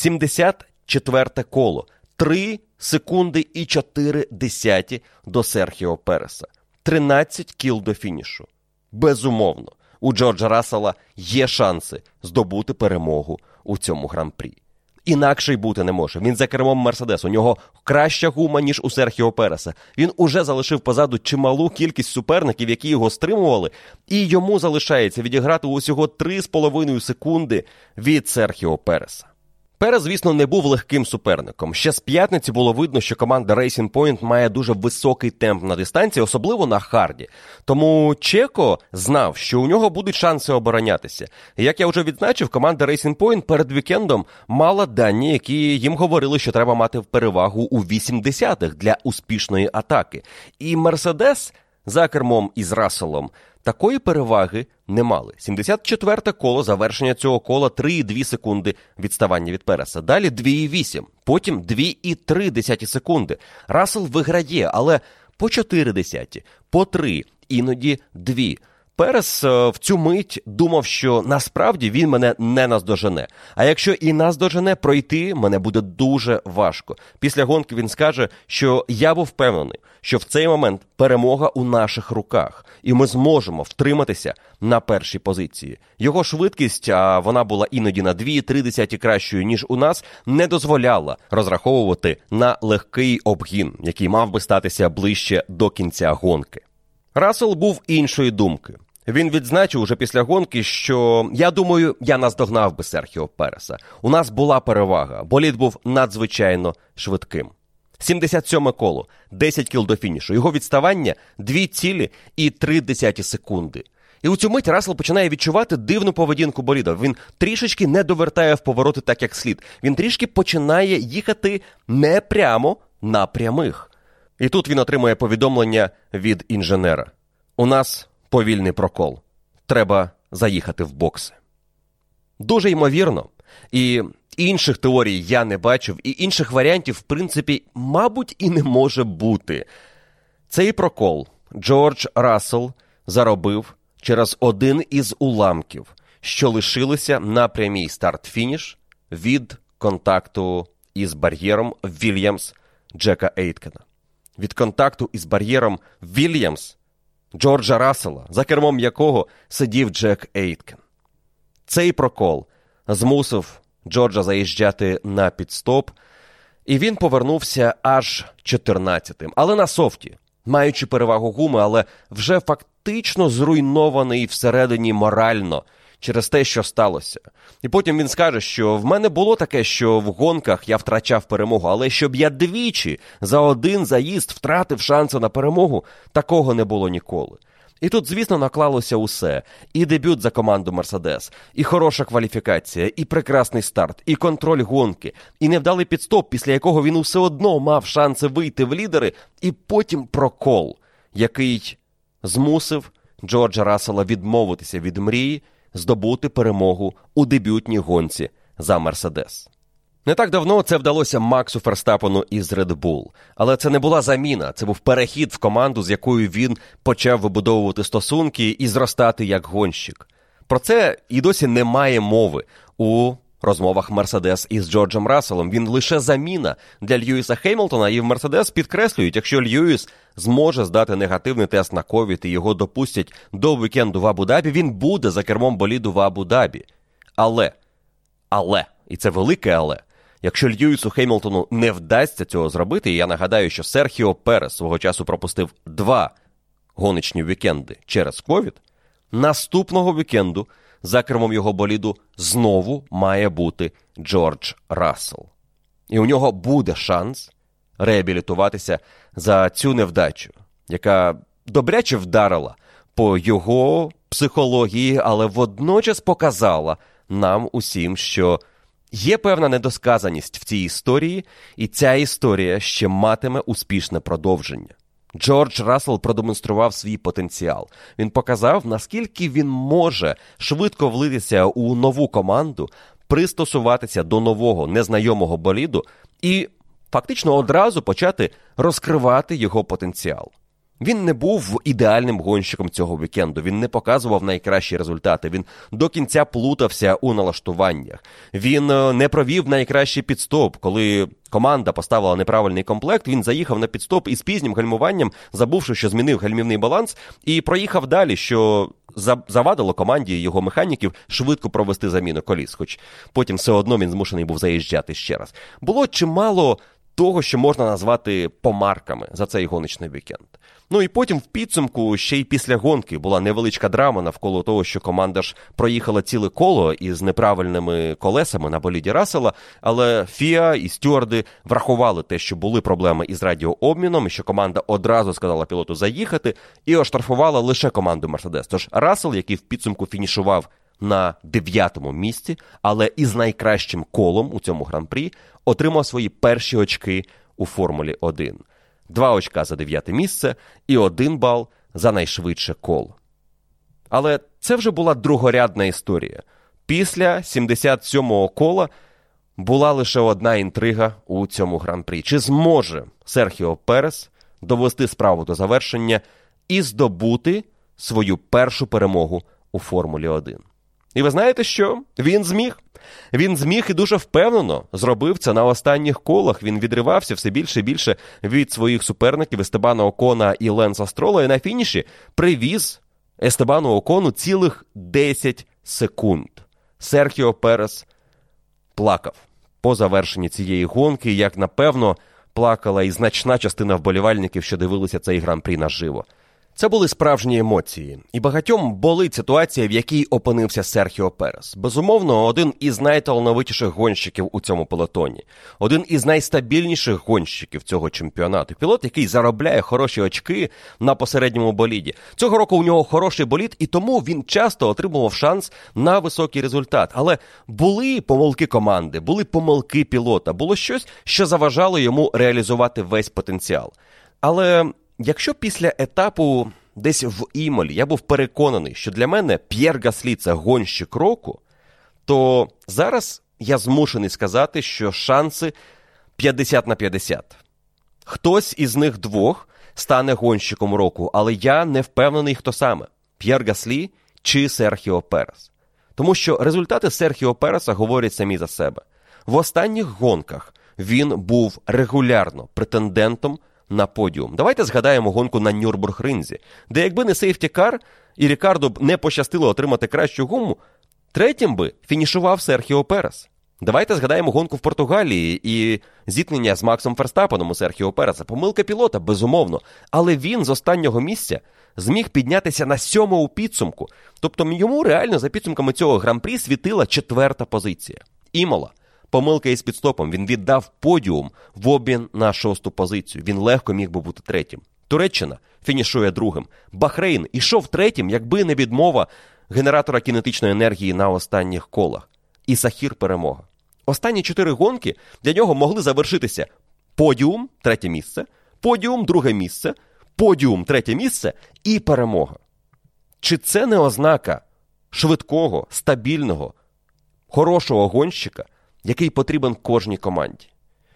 74-те коло, 3 секунди і 4 десяті до Серхіо Переса. 13 кіл до фінішу. Безумовно, у Джорджа Рассела є шанси здобути перемогу у цьому гран-прі. Інакше й бути не може. Він за кермом Мерседес. У нього краща гума, ніж у Серхіо Переса. Він уже залишив позаду чималу кількість суперників, які його стримували, і йому залишається відіграти усього 3,5 секунди від Серхіо Переса. Перес, звісно, не був легким суперником. Ще з п'ятниці було видно, що команда Racing Point має дуже високий темп на дистанції, особливо на харді. Тому Чеко знав, що у нього будуть шанси оборонятися. І, як я вже відзначив, команда Racing Point перед вікендом мала дані, які їм говорили, що треба мати перевагу у 80-х для успішної атаки. І Мерседес за кермом із Расселом такої переваги не мали. 74-те коло, завершення цього кола 3,2 секунди відставання від Переса. Далі 2,8, потім 2,3 секунди. Рассел виграє, але по 0,4, по 3, іноді 2. Перес в цю мить думав, що насправді він мене не наздожене. А якщо і наздожене, пройти мене буде дуже важко. Після гонки він скаже, що я був впевнений, що в цей момент перемога у наших руках. І ми зможемо втриматися на першій позиції. Його швидкість, а вона була іноді на 2,3 кращою, ніж у нас, не дозволяла розраховувати на легкий обгін, який мав би статися ближче до кінця гонки. Рассел був іншої думки. Він відзначив уже після гонки, що, я думаю, я наздогнав би Серхіо Переса. У нас була перевага, болід був надзвичайно швидким. 77-ме коло, 10 кіл до фінішу. Його відставання 2,3 секунди. І у цю мить Рассел починає відчувати дивну поведінку боліда. Він трішечки не довертає в повороти так, як слід. Він трішки починає їхати не прямо на прямих. І тут він отримує повідомлення від інженера. У нас повільний прокол. Треба заїхати в бокси. Дуже ймовірно. І інших теорій я не бачив, і інших варіантів, в принципі, мабуть, і не може бути. Цей прокол Джордж Рассел заробив через один із уламків, що лишилися на прямій старт-фініш від контакту із бар'єром Вільямс Джека Ейткена. Від контакту із бар'єром Вільямс Джорджа Рассела, за кермом якого сидів Джек Ейткен. Цей прокол змусив Джорджа заїжджати на підстоп, і він повернувся аж 14-тим. Але на софті, маючи перевагу гуми, але вже фактично зруйнований всередині морально через те, що сталося. І потім він скаже, що в мене було таке, що в гонках я втрачав перемогу, але щоб я двічі за один заїзд втратив шанси на перемогу, такого не було ніколи. І тут, звісно, наклалося усе. І дебют за команду «Мерседес», і хороша кваліфікація, і прекрасний старт, і контроль гонки, і невдалий підстоп, після якого він все одно мав шанси вийти в лідери, і потім прокол, який змусив Джорджа Рассела відмовитися від мрії здобути перемогу у дебютній гонці за «Мерседес». Не так давно це вдалося Максу Ферстаппену із Red Bull. Але це не була заміна, це був перехід в команду, з якою він почав вибудовувати стосунки і зростати як гонщик. Про це і досі немає мови у розмовах Мерседес із Джорджем Расселом. Він лише заміна для Льюіса Хемілтона, і в Мерседес підкреслюють, якщо Льюіс зможе здати негативний тест на ковід і його допустять до вікенду в Абу-Дабі, він буде за кермом боліду в Абу-Дабі. Але, і це велике але, якщо Льюісу Хемілтону не вдасться цього зробити, і я нагадаю, що Серхіо Перес свого часу пропустив 2 гоночні вікенди через ковід, наступного вікенду за кермом його боліду знову має бути Джордж Рассел. І у нього буде шанс реабілітуватися за цю невдачу, яка добряче вдарила по його психології, але водночас показала нам усім, що є певна недосказаність в цій історії, і ця історія ще матиме успішне продовження. Джордж Рассел продемонстрував свій потенціал. Він показав, наскільки він може швидко влитися у нову команду, пристосуватися до нового, незнайомого боліду і фактично одразу почати розкривати його потенціал. Він не був ідеальним гонщиком цього вікенду, він не показував найкращі результати, він до кінця плутався у налаштуваннях. Він не провів найкращий підстоп, коли команда поставила неправильний комплект, він заїхав на підстоп із пізнім гальмуванням, забувши, що змінив гальмівний баланс, і проїхав далі, що завадило команді його механіків швидко провести заміну коліс, хоч потім все одно він змушений був заїжджати ще раз. Було чимало того, що можна назвати помарками за цей гоночний вікенд. Ну і потім в підсумку, ще й після гонки, була невеличка драма навколо того, що команда ж проїхала ціле коло із неправильними колесами на боліді Рассела, але ФІА і стюарди врахували те, що були проблеми із радіообміном, і що команда одразу сказала пілоту заїхати, і оштрафувала лише команду Мерседес. Тож Рассел, який в підсумку фінішував на 9-му місці, але із найкращим колом у цьому гран-прі, отримав свої перші очки у Формулі 1. 2 очка за 9-те місце і 1 бал за найшвидше коло. Але це вже була другорядна історія. Після 77-го кола була лише одна інтрига у цьому гран-прі. Чи зможе Серхіо Перес довести справу до завершення і здобути свою першу перемогу у Формулі-1? І ви знаєте що? Він зміг. Він зміг і дуже впевнено зробив це на останніх колах. Він відривався все більше і більше від своїх суперників Естебана Окона і Ленса Строла. І на фініші привіз Естебану Окону цілих 10 секунд. Серхіо Перес плакав по завершенні цієї гонки, як, напевно, плакала і значна частина вболівальників, що дивилися цей гран-прі наживо. Це були справжні емоції. І багатьом болить ситуація, в якій опинився Серхіо Перес. Безумовно, один із найталановитіших гонщиків у цьому пелотоні. Один із найстабільніших гонщиків цього чемпіонату. Пілот, який заробляє хороші очки на посередньому боліді. Цього року у нього хороший болід, і тому він часто отримував шанс на високий результат. Але були помилки команди, були помилки пілота, було щось, що заважало йому реалізувати весь потенціал. Але якщо після етапу десь в Імолі я був переконаний, що для мене П'єр Гаслі – це гонщик року, то зараз я змушений сказати, що шанси 50/50. Хтось із них двох стане гонщиком року, але я не впевнений, хто саме – П'єр Гаслі чи Серхіо Перес. Тому що результати Серхіо Переса говорять самі за себе. В останніх гонках він був регулярно претендентом на подіум. Давайте згадаємо гонку на Нюрбургринзі, де якби не сейфті-кар і Рікардо б не пощастило отримати кращу гуму, третім би фінішував Серхіо Перес. Давайте згадаємо гонку в Португалії і зіткнення з Максом Ферстапеном у Серхіо Переса. Помилка пілота, безумовно. Але він з останнього місця зміг піднятися на 7-му у підсумку. Тобто йому реально за підсумками цього гран-прі світила 4-та позиція. Імола. Помилка із підстопом. Він віддав подіум в обмін на 6-ту позицію. Він легко міг би бути третім. Туреччина фінішує другим. Бахрейн ішов третім, якби не відмова генератора кінетичної енергії на останніх колах. І Сахір перемога. Останні 4 гонки для нього могли завершитися подіум, 3-те місце, подіум, 2-те місце, подіум, 3-те місце і перемога. Чи це не ознака швидкого, стабільного, хорошого гонщика, який потрібен кожній команді?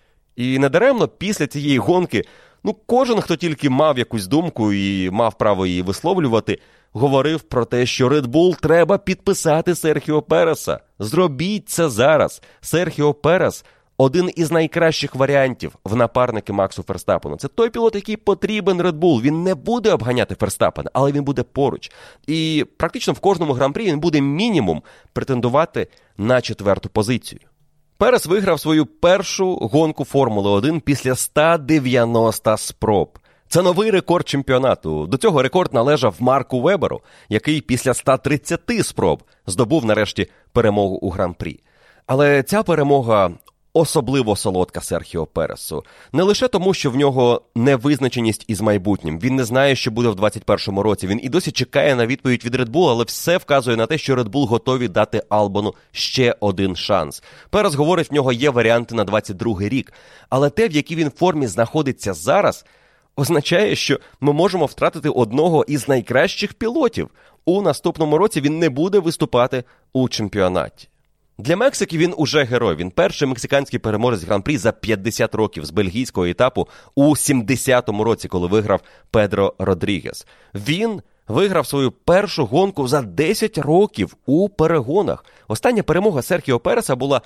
І недаремно після цієї гонки, кожен, хто тільки мав якусь думку і мав право її висловлювати, говорив про те, що Red Bull треба підписати Серхіо Переса. Зробіть це зараз. Серхіо Перес – один із найкращих варіантів в напарники Максу Ферстапену. Це той пілот, який потрібен Red Bull. Він не буде обганяти Ферстапена, але він буде поруч. І практично в кожному гран-прі він буде мінімум претендувати на 4-ту позицію. Перес виграв свою першу гонку Формули-1 після 190 спроб. Це новий рекорд чемпіонату. До цього рекорд належав Марку Веберу, який після 130 спроб здобув нарешті перемогу у гран-прі. Але ця перемога особливо солодка Серхіо Пересу. Не лише тому, що в нього невизначеність із майбутнім. Він не знає, що буде в 2021 році. Він і досі чекає на відповідь від Red Bull, але все вказує на те, що Red Bull готові дати Албону ще один шанс. Перес говорить, в нього є варіанти на 2022 рік. Але те, в якій він формі знаходиться зараз, означає, що ми можемо втратити одного із найкращих пілотів. У наступному році він не буде виступати у чемпіонаті. Для Мексики він уже герой. Він перший мексиканський переможець гран-прі за 50 років з бельгійського етапу у 70-му році, коли виграв Педро Родрігес. Він виграв свою першу гонку за 10 років у перегонах. Остання перемога Серхіо Переса була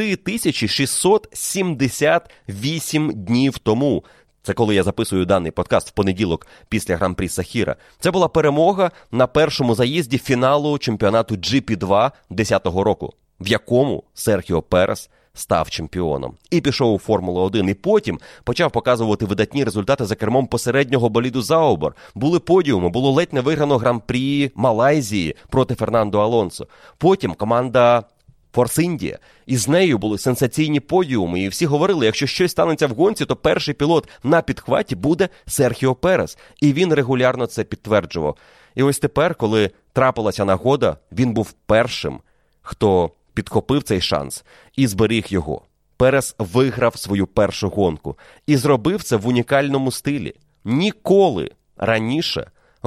3678 днів тому. Це коли я записую даний подкаст в понеділок після гран-прі Сахіра. Це була перемога на першому заїзді фіналу чемпіонату GP2 10-го року, в якому Серхіо Перес став чемпіоном. І пішов у Формулу-1. І потім почав показувати видатні результати за кермом посереднього боліду Заубер. Були подіуми, було ледь не виграно гран-прі Малайзії проти Фернандо Алонсо. Потім команда Форс Індія. І з нею були сенсаційні подіуми. І всі говорили, якщо щось станеться в гонці, то перший пілот на підхваті буде Серхіо Перес. І він регулярно це підтверджував. І ось тепер, коли трапилася нагода, він був першим, хто підхопив цей шанс і зберіг його. Перес виграв свою першу гонку. І зробив це в унікальному стилі. Ніколи раніше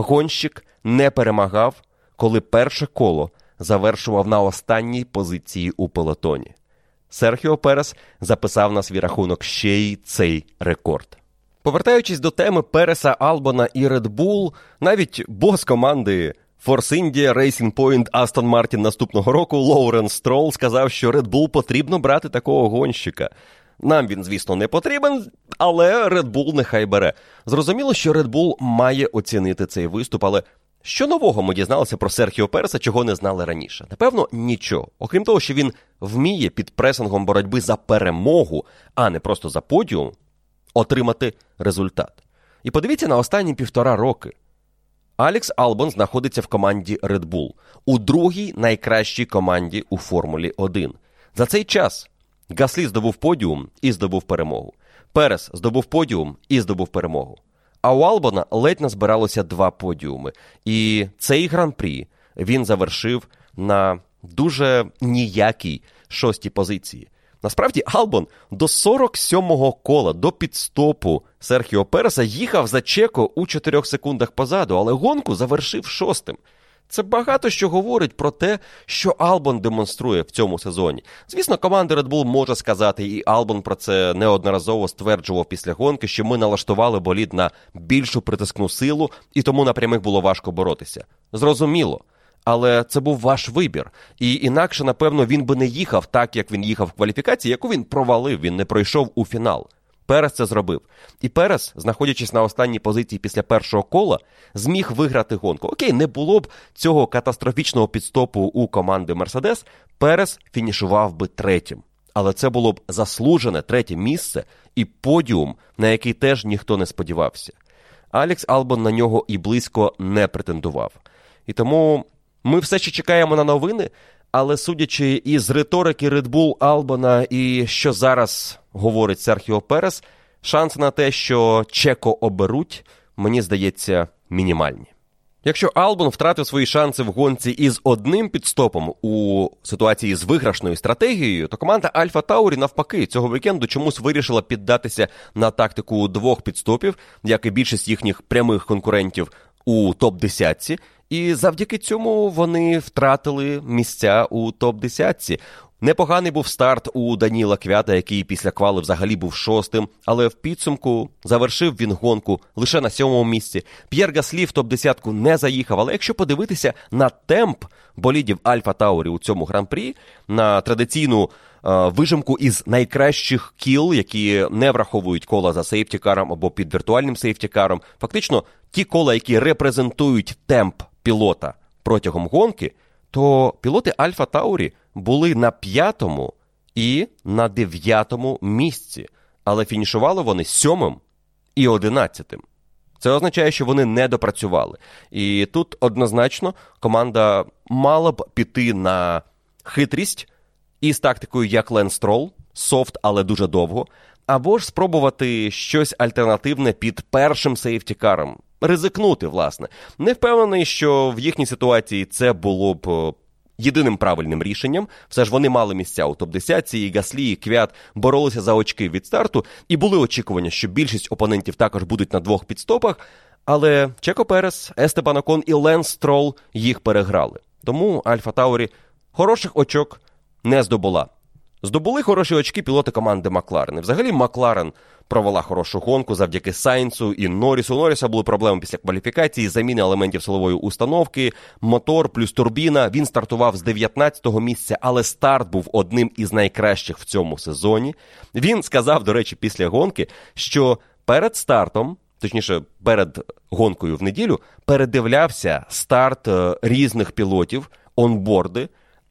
гонщик не перемагав, коли перше коло завершував на останній позиції у пелотоні. Серхіо Перес записав на свій рахунок ще й цей рекорд. Повертаючись до теми Переса, Албона і Red Bull, навіть бос команди Force India, Racing Point, Aston Martin наступного року Лоуренс Стролл сказав, що Red Bull потрібно брати такого гонщика. Нам він, звісно, не потрібен, але Red Bull нехай бере. Зрозуміло, що Red Bull має оцінити цей виступ, але що нового ми дізналися про Серхіо Переса, чого не знали раніше? Напевно, нічого. Окрім того, що він вміє під пресингом боротьби за перемогу, а не просто за подіум, отримати результат. І подивіться на останні 1,5 роки. Алекс Албон знаходиться в команді Red Bull, у другій найкращій команді у Формулі 1. За цей час Гаслі здобув подіум і здобув перемогу. Перес здобув подіум і здобув перемогу. А у Албона ледь назбиралося 2 подіуми. І цей гран-прі він завершив на дуже ніякій 6-й позиції. Насправді, Албон до 47-го кола, до підстопу Серхіо Переса їхав за Чеко у 4 секундах позаду, але гонку завершив 6-м. Це багато що говорить про те, що Албон демонструє в цьому сезоні. Звісно, команда Red Bull може сказати, і Албон про це неодноразово стверджував після гонки, що ми налаштували болід на більшу притискну силу, і тому на прямих було важко боротися. Зрозуміло. Але це був ваш вибір. І інакше, напевно, він би не їхав так, як він їхав в кваліфікації, яку він провалив, він не пройшов у фінал. Перес це зробив. І Перес, знаходячись на останній позиції після першого кола, зміг виграти гонку. Окей, не було б цього катастрофічного підстопу у команди Мерседес, Перес фінішував би 3-м. Але це було б заслужене 3-те місце і подіум, на який теж ніхто не сподівався. Алекс Албон на нього і близько не претендував. І тому ми все ще чекаємо на новини, але судячи із риторики Red Bull, Албона і що зараз говорить Серхіо Перес, шанси на те, що Чеко оберуть, мені здається, мінімальні. Якщо Албон втратив свої шанси в гонці із одним підстопом у ситуації з виграшною стратегією, то команда Альфа Таурі навпаки цього вікенду чомусь вирішила піддатися на тактику 2 підстопів, як і більшість їхніх прямих конкурентів у топ-10, і завдяки цьому вони втратили місця у топ-10. Непоганий був старт у Даніла Квята, який після квали взагалі був 6-м, але в підсумку завершив він гонку лише на 7-му місці. П'єр Гаслі в топ-10 не заїхав, але якщо подивитися на темп болідів Альфа Таурі у цьому гран-прі, на традиційну вижимку із найкращих кіл, які не враховують кола за сейфтікаром або під віртуальним сейфтікаром, фактично ті кола, які репрезентують темп пілота протягом гонки, то пілоти Альфа Таурі були на 5-му і на 9-му місці, але фінішували вони 7-м і 11-м. Це означає, що вони не допрацювали. І тут однозначно команда мала б піти на хитрість із тактикою як Ленс Стролл, софт, але дуже довго, або ж спробувати щось альтернативне під першим сейфтікаром. Ризикнути, власне. Не впевнений, що в їхній ситуації це було б єдиним правильним рішенням. Все ж вони мали місця у топ-10, і Гаслі, і Квят боролися за очки від старту, і були очікування, що більшість опонентів також будуть на 2 підстопах, але Чеко Перес, Естебан Окон і Ленс Стролл їх переграли. Тому Альфа Таурі хороших очок не здобула. Здобули хороші очки пілоти команди Макларен. І взагалі Макларен провела хорошу гонку завдяки Сайнсу і Норрісу. У Норріса були проблеми після кваліфікації, заміни елементів силової установки, мотор плюс турбіна. Він стартував з 19-го місця, але старт був одним із найкращих в цьому сезоні. Він сказав, до речі, після гонки, що перед стартом, точніше, перед гонкою в неділю, передивлявся старт різних пілотів, онборди,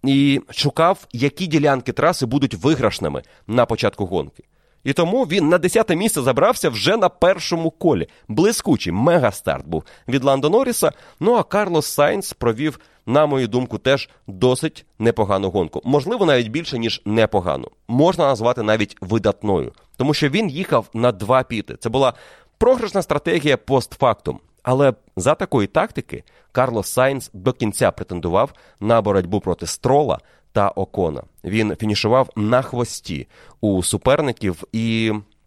і шукав, які ділянки траси будуть виграшними на початку гонки. І тому він на 10-те місце забрався вже на першому колі. Блискучий мегастарт був від Ландо Норріса. Ну а Карлос Сайнс провів, на мою думку, теж досить непогану гонку. Можливо, навіть більше, ніж непогану. Можна назвати навіть видатною. Тому що він їхав на 2 піти. Це була програшна стратегія постфактум. Але за такої тактики Карлос Сайнс до кінця претендував на боротьбу проти Строла та Окона. Він фінішував на хвості у суперників і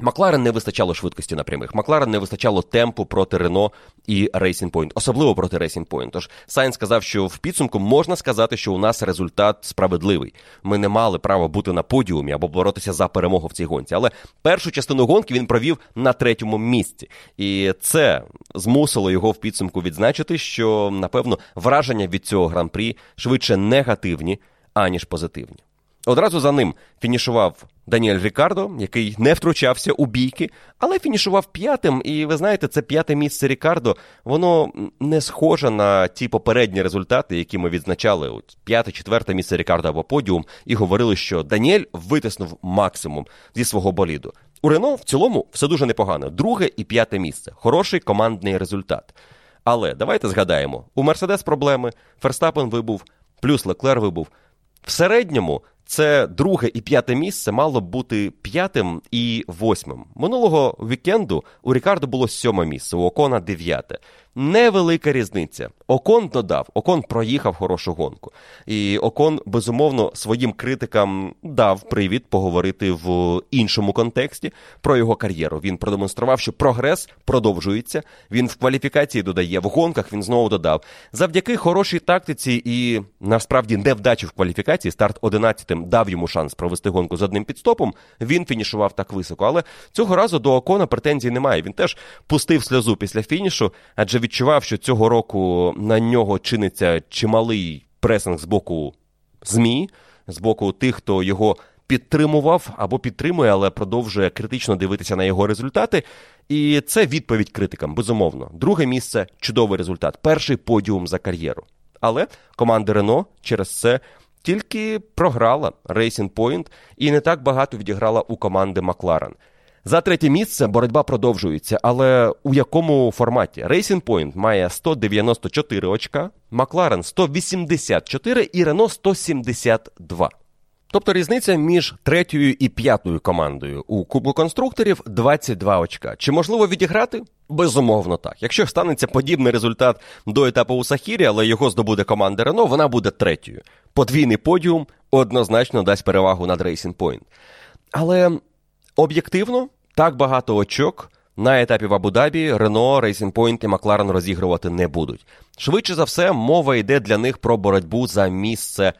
Макларен не вистачало швидкості на прямих, Макларен не вистачало темпу проти Рено і Racing Point, особливо проти Racing Point. Тож Сайнс сказав, що в підсумку можна сказати, що у нас результат справедливий. Ми не мали права бути на подіумі або боротися за перемогу в цій гонці. Але першу частину гонки він провів на 3-му місці. І це змусило його в підсумку відзначити, що, напевно, враження від цього гран-прі швидше негативні, аніж позитивні. Одразу за ним фінішував Даніель Рікардо, який не втручався у бійки, але фінішував 5-м. І ви знаєте, це 5-те місце Рікардо, воно не схоже на ті попередні результати, які ми відзначали. 5-4 місце Рікардо або подіум, і говорили, що Даніель витиснув максимум зі свого боліду. У Рено в цілому все дуже непогано. 2-е і 5-те місце. Хороший командний результат. Але давайте згадаємо, у Мерседес проблеми, Ферстапен вибув, плюс Леклер вибув. В середньому це 2-е і 5-те місце мало б бути 5-м і 8-м. Минулого вікенду у Рікардо було 7-е місце, у Окона 9-те. Невелика різниця. Окон додав, Окон проїхав хорошу гонку. І Окон, безумовно, своїм критикам дав привід поговорити в іншому контексті про його кар'єру. Він продемонстрував, що прогрес продовжується, він в кваліфікації додає, в гонках він знову додав. Завдяки хорошій тактиці і, насправді, невдачі в кваліфікації, старт 11-м дав йому шанс провести гонку з одним підстопом, він фінішував так високо. Але цього разу до Окона претензій немає. Він теж пустив сльозу після фінішу, адже відчував, що цього року на нього чиниться чималий пресинг з боку ЗМІ, з боку тих, хто його підтримував або підтримує, але продовжує критично дивитися на його результати. І це відповідь критикам, безумовно. 2-е місце – чудовий результат. 1-й подіум за кар'єру. Але команда Рено через це тільки програла Racing Point і не так багато відіграла у команди Макларен. За 3-те місце боротьба продовжується, але у якому форматі? Racing Point має 194 очка, Макларен 184 і Рено 172. Тобто різниця між 3-ю і 5-ю командою у Кубку конструкторів 22 очка. Чи можливо відіграти? Безумовно так. Якщо станеться подібний результат до етапу у Сахірі, але його здобуде команда Рено, вона буде 3-ю. Подвійний подіум однозначно дасть перевагу над Racing Point. Але об'єктивно, так багато очок на етапі в Абу-Дабі Рено, Racing Point і Макларен розігрувати не будуть. Швидше за все, мова йде для них про боротьбу за місце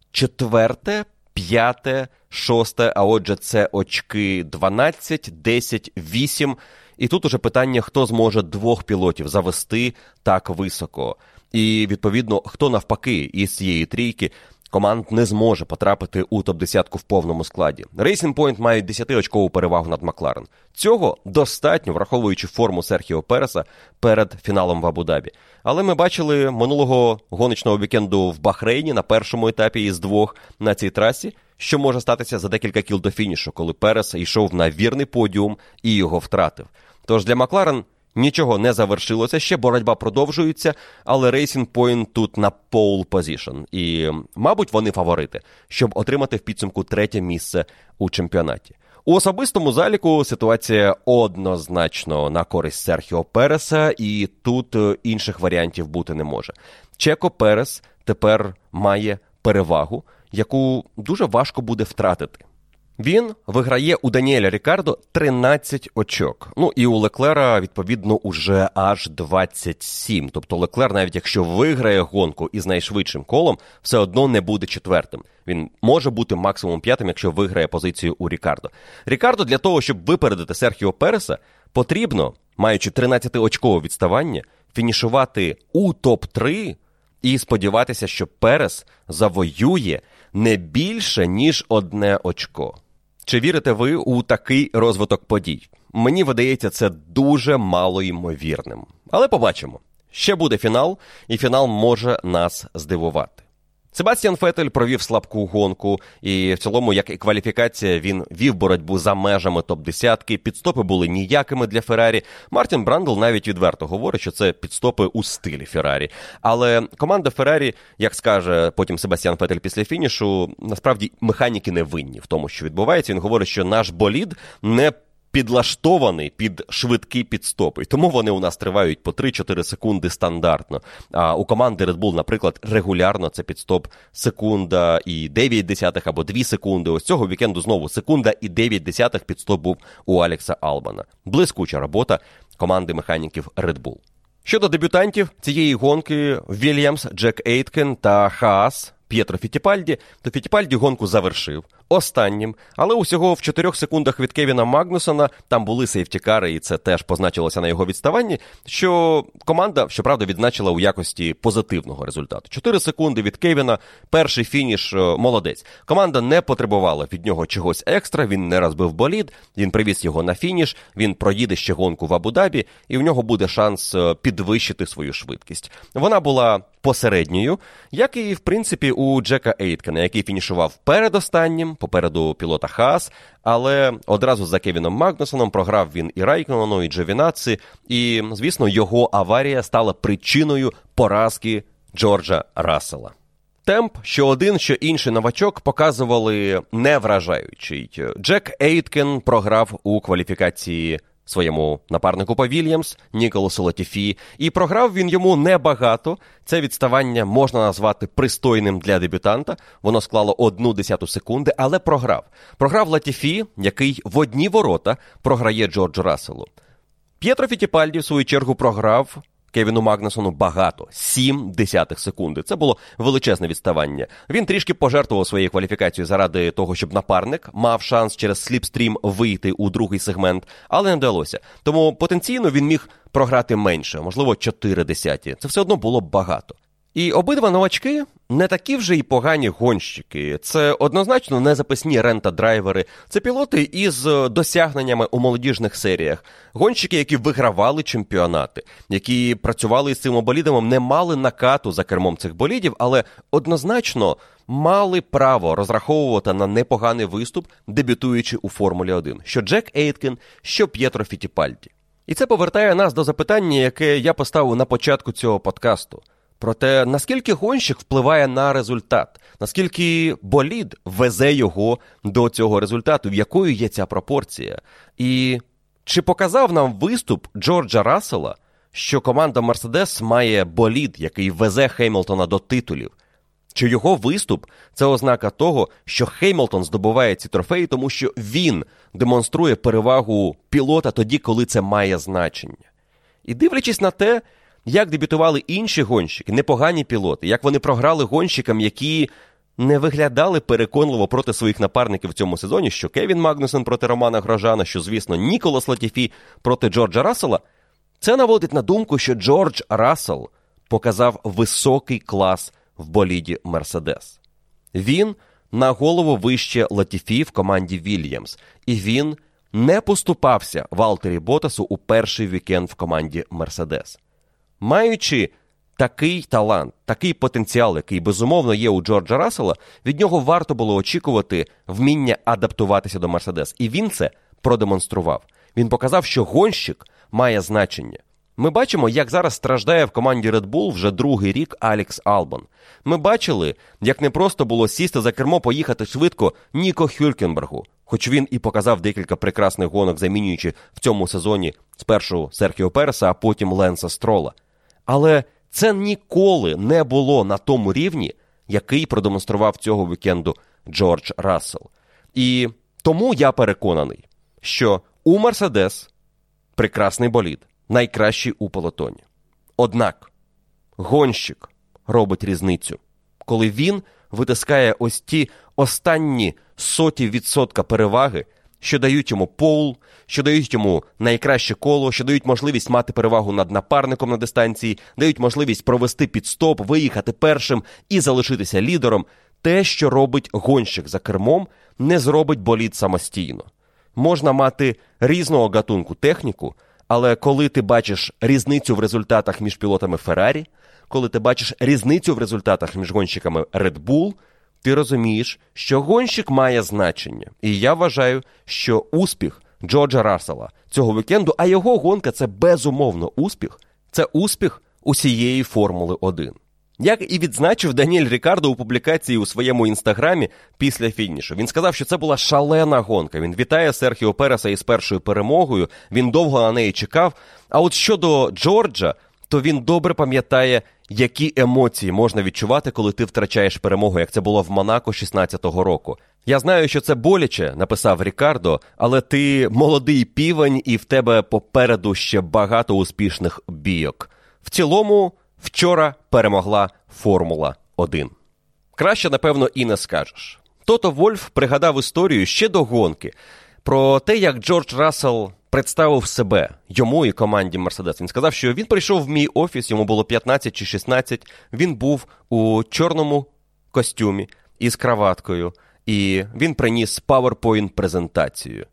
4-те, 5-те, 6-те, а отже це очки 12, 10, 8. І тут уже питання, хто зможе 2 пілотів завести так високо. І, відповідно, хто навпаки із цієї трійки команд не зможе потрапити у топ-10 в повному складі. Racing Point мають 10-очкову перевагу над Макларен. Цього достатньо, враховуючи форму Серхіо Переса перед фіналом в Абу-Дабі. Але ми бачили минулого гоночного вікенду в Бахрейні на першому етапі із 2 на цій трасі, що може статися за декілька кіл до фінішу, коли Перес йшов на вірний подіум і його втратив. Тож для Макларен нічого не завершилося, ще боротьба продовжується, але Racing Point тут на pole position. І, мабуть, вони фаворити, щоб отримати в підсумку 3-те місце у чемпіонаті. У особистому заліку ситуація однозначно на користь Серхіо Переса, і тут інших варіантів бути не може. Чеко Перес тепер має перевагу, яку дуже важко буде втратити. Він виграє у Даніеля Рікардо 13 очок. Ну і у Леклера, відповідно, уже аж 27. Тобто Леклер, навіть якщо виграє гонку із найшвидшим колом, все одно не буде 4-тим. Він може бути максимум 5-тим, якщо виграє позицію у Рікардо. Рікардо для того, щоб випередити Серхіо Переса, потрібно, маючи 13-очкове відставання, фінішувати у топ-3 і сподіватися, що Перес завоює не більше, ніж 1 очко. Чи вірите ви у такий розвиток подій? Мені видається, це дуже малоймовірним. Але побачимо. Ще буде фінал, і фінал може нас здивувати. Себастьян Феттель провів слабку гонку, і в цілому, як і кваліфікація, він вів боротьбу за межами топ-10, підстопи були ніякими для Феррарі. Мартін Брандл навіть відверто говорить, що це підстопи у стилі Феррарі. Але команда Феррарі, як скаже потім Себастьян Феттель після фінішу, насправді механіки не винні в тому, що відбувається. Він говорить, що наш болід не підлаштований під швидкі підстопи. Тому вони у нас тривають по 3-4 секунди стандартно. А у команди Red Bull, наприклад, регулярно це підстоп секунда і 9 десятих або 2 секунди. Ось цього вікенду знову секунда і 9 десятих підстоп був у Алекса Албана. Блискуча робота команди механіків Red Bull. Щодо дебютантів цієї гонки, Вільямс, Джек Ейткен та Хаас, П'єтро Фіттіпальді, то Фіттіпальді гонку завершив останнім, але усього в 4 секундах від Кевіна Магнусона, там були сейфтікари, і це теж позначилося на його відставанні, що команда, щоправда, відзначила у якості позитивного результату. 4 секунди від Кевіна, перший фініш, молодець. Команда не потребувала від нього чогось екстра, він не розбив болід, він привіз його на фініш, він проїде ще гонку в Абу-Дабі, і в нього буде шанс підвищити свою швидкість. Вона була посередньою, як і, в принципі, у Джека Ейткена, який фінішував передостаннім, попереду пілота Хаас, але одразу за Кевіном Магнусоном програв він і Райконону, і Джовінацці, і, звісно, його аварія стала причиною поразки Джорджа Рассела. Темп, що один, що інший новачок показували невражаючий. Джек Ейткен програв у кваліфікації своєму напарнику по Вільямс, Ніколасу Латіфі, і програв він йому небагато. Це відставання можна назвати пристойним для дебютанта. Воно склало 0,1 секунди, але програв. Програв Латіфі, який в одні ворота програє Джорджу Расселу. П'єтро Фіттіпальді, в свою чергу, програв Кевіну Магнусону багато, 0,7 секунди. Це було величезне відставання. Він трішки пожертвував своєю кваліфікацією заради того, щоб напарник мав шанс через сліпстрім вийти у другий сегмент, але не вдалося. Тому потенційно він міг програти менше, можливо 0,4. Це все одно було багато. І обидва новачки не такі вже й погані гонщики. Це однозначно не запасні рента-драйвери. Це пілоти із досягненнями у молодіжних серіях. Гонщики, які вигравали чемпіонати, які працювали з цими болідами, не мали накату за кермом цих болідів, але однозначно мали право розраховувати на непоганий виступ, дебютуючи у Формулі-1. Що Джек Ейткен, що П'єтро Фіттіпальді. І це повертає нас до запитання, яке я поставив на початку цього подкасту. Про те, наскільки гонщик впливає на результат, наскільки болід везе його до цього результату, в якою є ця пропорція. І чи показав нам виступ Джорджа Рассела, що команда Мерседес має болід, який везе Хемілтона до титулів? Чи його виступ – це ознака того, що Хемілтон здобуває ці трофеї, тому що він демонструє перевагу пілота тоді, коли це має значення? І дивлячись на те, як дебютували інші гонщики, непогані пілоти, як вони програли гонщикам, які не виглядали переконливо проти своїх напарників в цьому сезоні, що Кевін Магнусен проти Романа Грожана, що, звісно, Ніколас Латіфі проти Джорджа Рассела, це наводить на думку, що Джордж Рассел показав високий клас в боліді Мерседес. Він на голову вище Латіфі в команді Вільямс, і він не поступався Валтері Ботасу у перший вікенд в команді Мерседес. Маючи такий талант, такий потенціал, який, безумовно, є у Джорджа Рассела, від нього варто було очікувати вміння адаптуватися до Мерседес. І він це продемонстрував. Він показав, що гонщик має значення. Ми бачимо, як зараз страждає в команді Red Bull вже другий рік Алекс Албан. Ми бачили, як непросто було сісти за кермо, поїхати швидко Ніко Хюлькенбергу. Хоч він і показав декілька прекрасних гонок, замінюючи в цьому сезоні спершу Серхіо Переса, а потім Ленса Строла. Але це ніколи не було на тому рівні, який продемонстрував цього вікенду Джордж Рассел. І тому я переконаний, що у Мерседес прекрасний болід, найкращий у пелотоні. Однак гонщик робить різницю, коли він витискає ось ті останні 0,01% переваги, що дають йому пол, що дають йому найкраще коло, що дають можливість мати перевагу над напарником на дистанції, дають можливість провести підстоп, виїхати першим і залишитися лідером. Те, що робить гонщик за кермом, не зробить болід самостійно. Можна мати різного гатунку техніку, але коли ти бачиш різницю в результатах між пілотами Феррарі, коли ти бачиш різницю в результатах між гонщиками Red Bull, ти розумієш, що гонщик має значення. І я вважаю, що успіх Джорджа Рассела цього вікенду, а його гонка – це безумовно успіх, це успіх усієї Формули-1. Як і відзначив Даніель Рікардо у публікації у своєму інстаграмі після фінішу. Він сказав, що це була шалена гонка. Він вітає Серхіо Переса із першою перемогою, він довго на неї чекав. А от щодо Джорджа, то він добре пам'ятає, які емоції можна відчувати, коли ти втрачаєш перемогу, як це було в Монако 16-го року. Я знаю, що це боляче, написав Рікардо, але ти молодий півень і в тебе попереду ще багато успішних бійок. В цілому, вчора перемогла Формула-1. Краще, напевно, і не скажеш. Тото Вольф пригадав історію ще до гонки про те, як Джордж Рассел представив себе, йому і команді Мерседес. Він сказав, що він прийшов в мій офіс, йому було 15 чи 16, він був у чорному костюмі із краваткою, і він приніс PowerPoint-презентацію.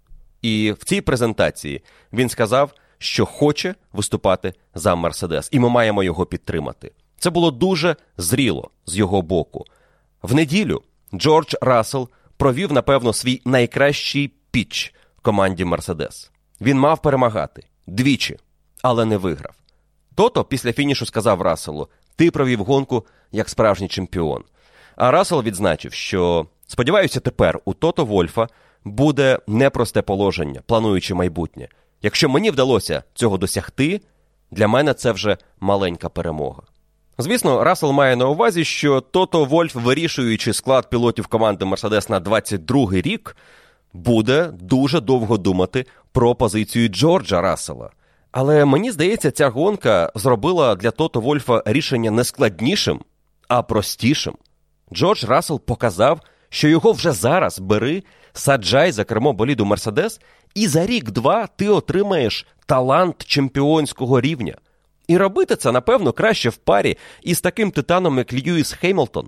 І в цій презентації він сказав, що хоче виступати за Мерседес, і ми маємо його підтримати. Це було дуже зріло з його боку. В неділю Джордж Рассел провів, напевно, свій найкращий пітч команді Мерседес. Він мав перемагати двічі, але не виграв. Тото після фінішу сказав Расселу: «Ти провів гонку як справжній чемпіон». А Рассел відзначив, що, сподіваюся, тепер у Тото Вольфа буде непросте положення, плануючи майбутнє. Якщо мені вдалося цього досягти, для мене це вже маленька перемога. Звісно, Рассел має на увазі, що Тото Вольф, вирішуючи склад пілотів команди Мерседес на 22-й рік, буде дуже довго думати про позицію Джорджа Рассела. Але мені здається, ця гонка зробила для Тото Вольфа рішення не складнішим, а простішим. Джордж Рассел показав, що його вже зараз бери, саджай за кермо боліду Мерседес, і за рік-два ти отримаєш талант чемпіонського рівня. І робити це, напевно, краще в парі із таким титаном, як Льюіс Хемілтон.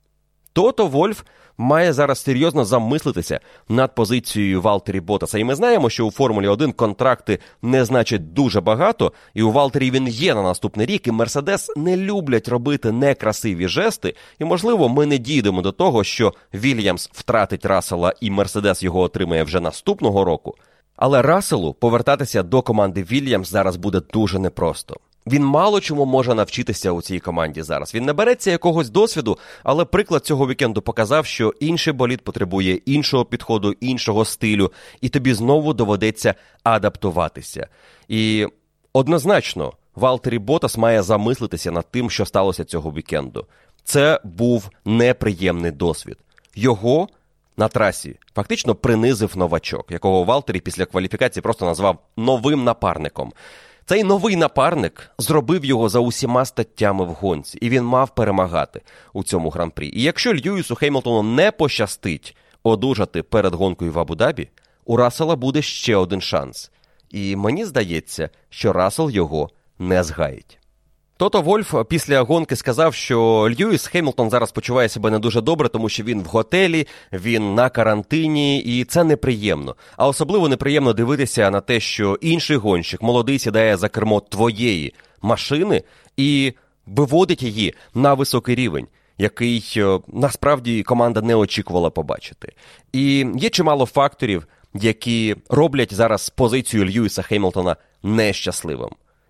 Тото Вольф має зараз серйозно замислитися над позицією Валтері Боттаса. І ми знаємо, що у Формулі-1 контракти не значать дуже багато, і у Валтері він є на наступний рік, і Мерседес не люблять робити некрасиві жести, і, можливо, ми не дійдемо до того, що Вільямс втратить Рассела і Мерседес його отримає вже наступного року. Але Расселу повертатися до команди Вільямс зараз буде дуже непросто. Він мало чому може навчитися у цій команді зараз. Він набереться якогось досвіду, але приклад цього вікенду показав, що інший болід потребує іншого підходу, іншого стилю, і тобі знову доведеться адаптуватися. І однозначно Валтері Боттас має замислитися над тим, що сталося цього вікенду. Це був неприємний досвід. Його на трасі фактично принизив новачок, якого Валтері після кваліфікації просто назвав новим напарником. Цей новий напарник зробив його за усіма статтями в гонці, і він мав перемагати у цьому гран-прі. І якщо Льюісу Хемілтону не пощастить одужати перед гонкою в Абу-Дабі, у Рассела буде ще один шанс. І мені здається, що Рассел його не згаїть. Тото Вольф після гонки сказав, що Льюіс Хемілтон зараз почуває себе не дуже добре, тому що він в готелі, він на карантині, і це неприємно. А особливо неприємно дивитися на те, що інший гонщик, молодий, сідає за кермо твоєї машини і виводить її на високий рівень, який насправді команда не очікувала побачити. І є чимало факторів, які роблять зараз позицію Льюіса Хемілтона нещасливим.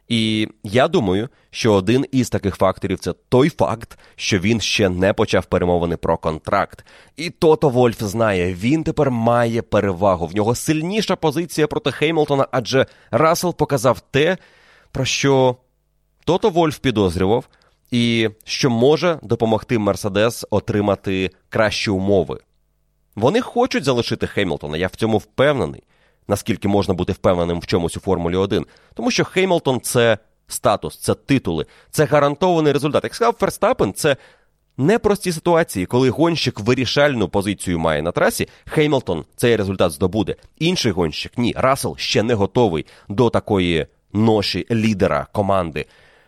І я думаю, що один із таких факторів – це той факт, що він ще не почав перемовини про контракт. І Тото Вольф знає, він тепер має перевагу. В нього сильніша позиція проти Хемілтона, адже Рассел показав те, про що Тото Вольф підозрював, і що може допомогти Мерседес отримати кращі умови. Вони хочуть залишити Хемілтона, я в цьому впевнений. Наскільки можна бути впевненим в чомусь у Формулі-1. Тому що Хемілтон – це статус, це титули, це гарантований результат. Як сказав Ферстаппен, це непрості ситуації, коли гонщик вирішальну позицію має на трасі, Хемілтон цей результат здобуде. Інший гонщик – ні, Рассел ще не готовий до такої ноші лідера команди.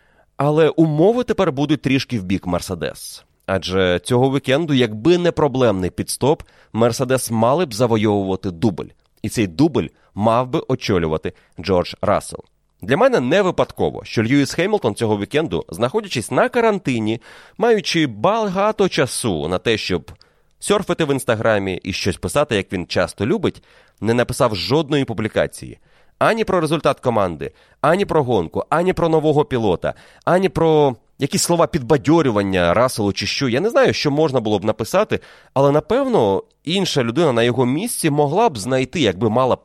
Але умови тепер будуть трішки в бік Мерседес. Адже цього вікенду, якби не проблемний підстоп, Мерседес мали б завойовувати дубль. І цей дубль мав би очолювати Джордж Рассел. Для мене не випадково, що Льюіс Хемілтон цього вікенду, знаходячись на карантині, маючи багато часу на те, щоб серфити в інстаграмі і щось писати, як він часто любить, не написав жодної публікації. Ані про результат команди, ані про гонку, ані про нового пілота, ані про якісь слова підбадьорювання Расселу чи що. Я не знаю, що можна було б написати, але, напевно, інша людина на його місці могла б знайти, якби мала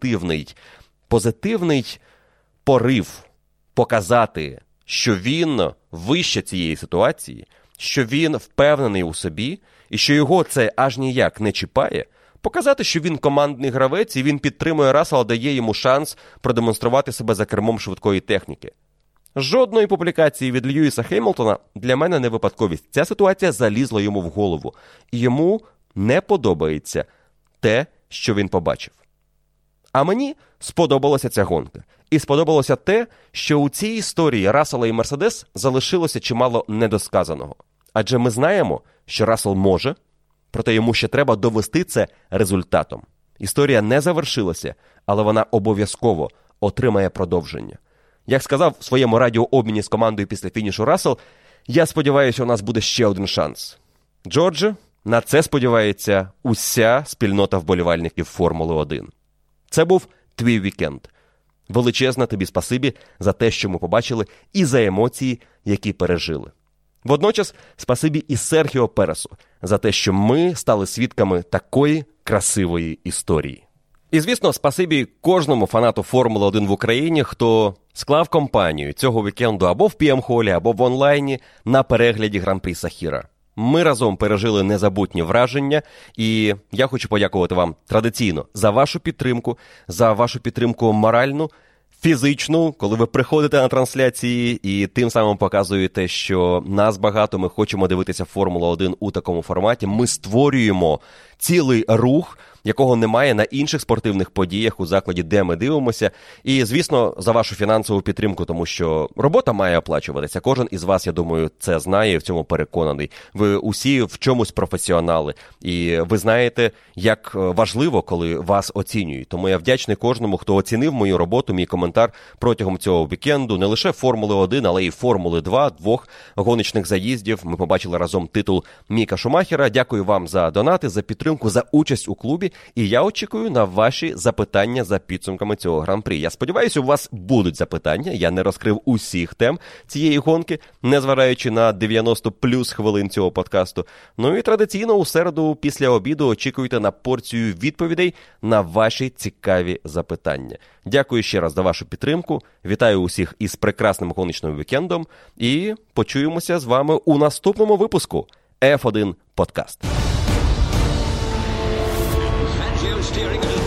позитивний порив показати, що він вище цієї ситуації, що він впевнений у собі, і що його це аж ніяк не чіпає, показати, що він командний гравець, і він підтримує Рассела, дає йому шанс продемонструвати себе за кермом швидкої техніки. Жодної публікації від Льюіса Хемілтона для мене не випадковість. Ця ситуація залізла йому в голову. І йому не подобається те, що він побачив. А мені сподобалася ця гонка. І сподобалося те, що у цій історії Рассела і Мерседес залишилося чимало недосказаного. Адже ми знаємо, що Рассел може, проте йому ще треба довести це результатом. Історія не завершилася, але вона обов'язково отримає продовження. Як сказав в своєму радіообміні з командою після фінішу Рассел, я сподіваюся, у нас буде ще один шанс. Джордже, на це сподівається уся спільнота вболівальників Формули-1. Це був твій вікенд. Величезне тобі спасибі за те, що ми побачили, і за емоції, які пережили. Водночас, спасибі і Серхіо Пересу за те, що ми стали свідками такої красивої історії. І, звісно, спасибі кожному фанату Формули-1 в Україні, хто склав компанію цього вікенду або в PM-холі, або в онлайні на перегляді Гран-прі Сахіра. Ми разом пережили незабутні враження, і я хочу подякувати вам традиційно за вашу підтримку моральну, фізичну, коли ви приходите на трансляції і тим самим показуєте, що нас багато, ми хочемо дивитися Формула-1 у такому форматі. Ми створюємо цілий рух, якого немає на інших спортивних подіях у закладі, де ми дивимося. І, звісно, за вашу фінансову підтримку, тому що робота має оплачуватися. Кожен із вас, я думаю, це знає і в цьому переконаний. Ви усі в чомусь професіонали. І ви знаєте, як важливо, коли вас оцінюють. Тому я вдячний кожному, хто оцінив мою роботу, мій коментар протягом цього вікенду. Не лише Формули-1, але й Формули-2, двох гоночних заїздів. Ми побачили разом титул Міка Шумахера. Дякую вам за донати, за підтримку, за участь у клубі. І я очікую на ваші запитання за підсумками цього гран-прі. Я сподіваюся, у вас будуть запитання. Я не розкрив усіх тем цієї гонки, незважаючи на 90 плюс хвилин цього подкасту. Ну і традиційно у середу після обіду очікуйте на порцію відповідей на ваші цікаві запитання. Дякую ще раз за вашу підтримку. Вітаю усіх із прекрасним гоночним вікендом. І почуємося з вами у наступному випуску F1 Подкаст. Steering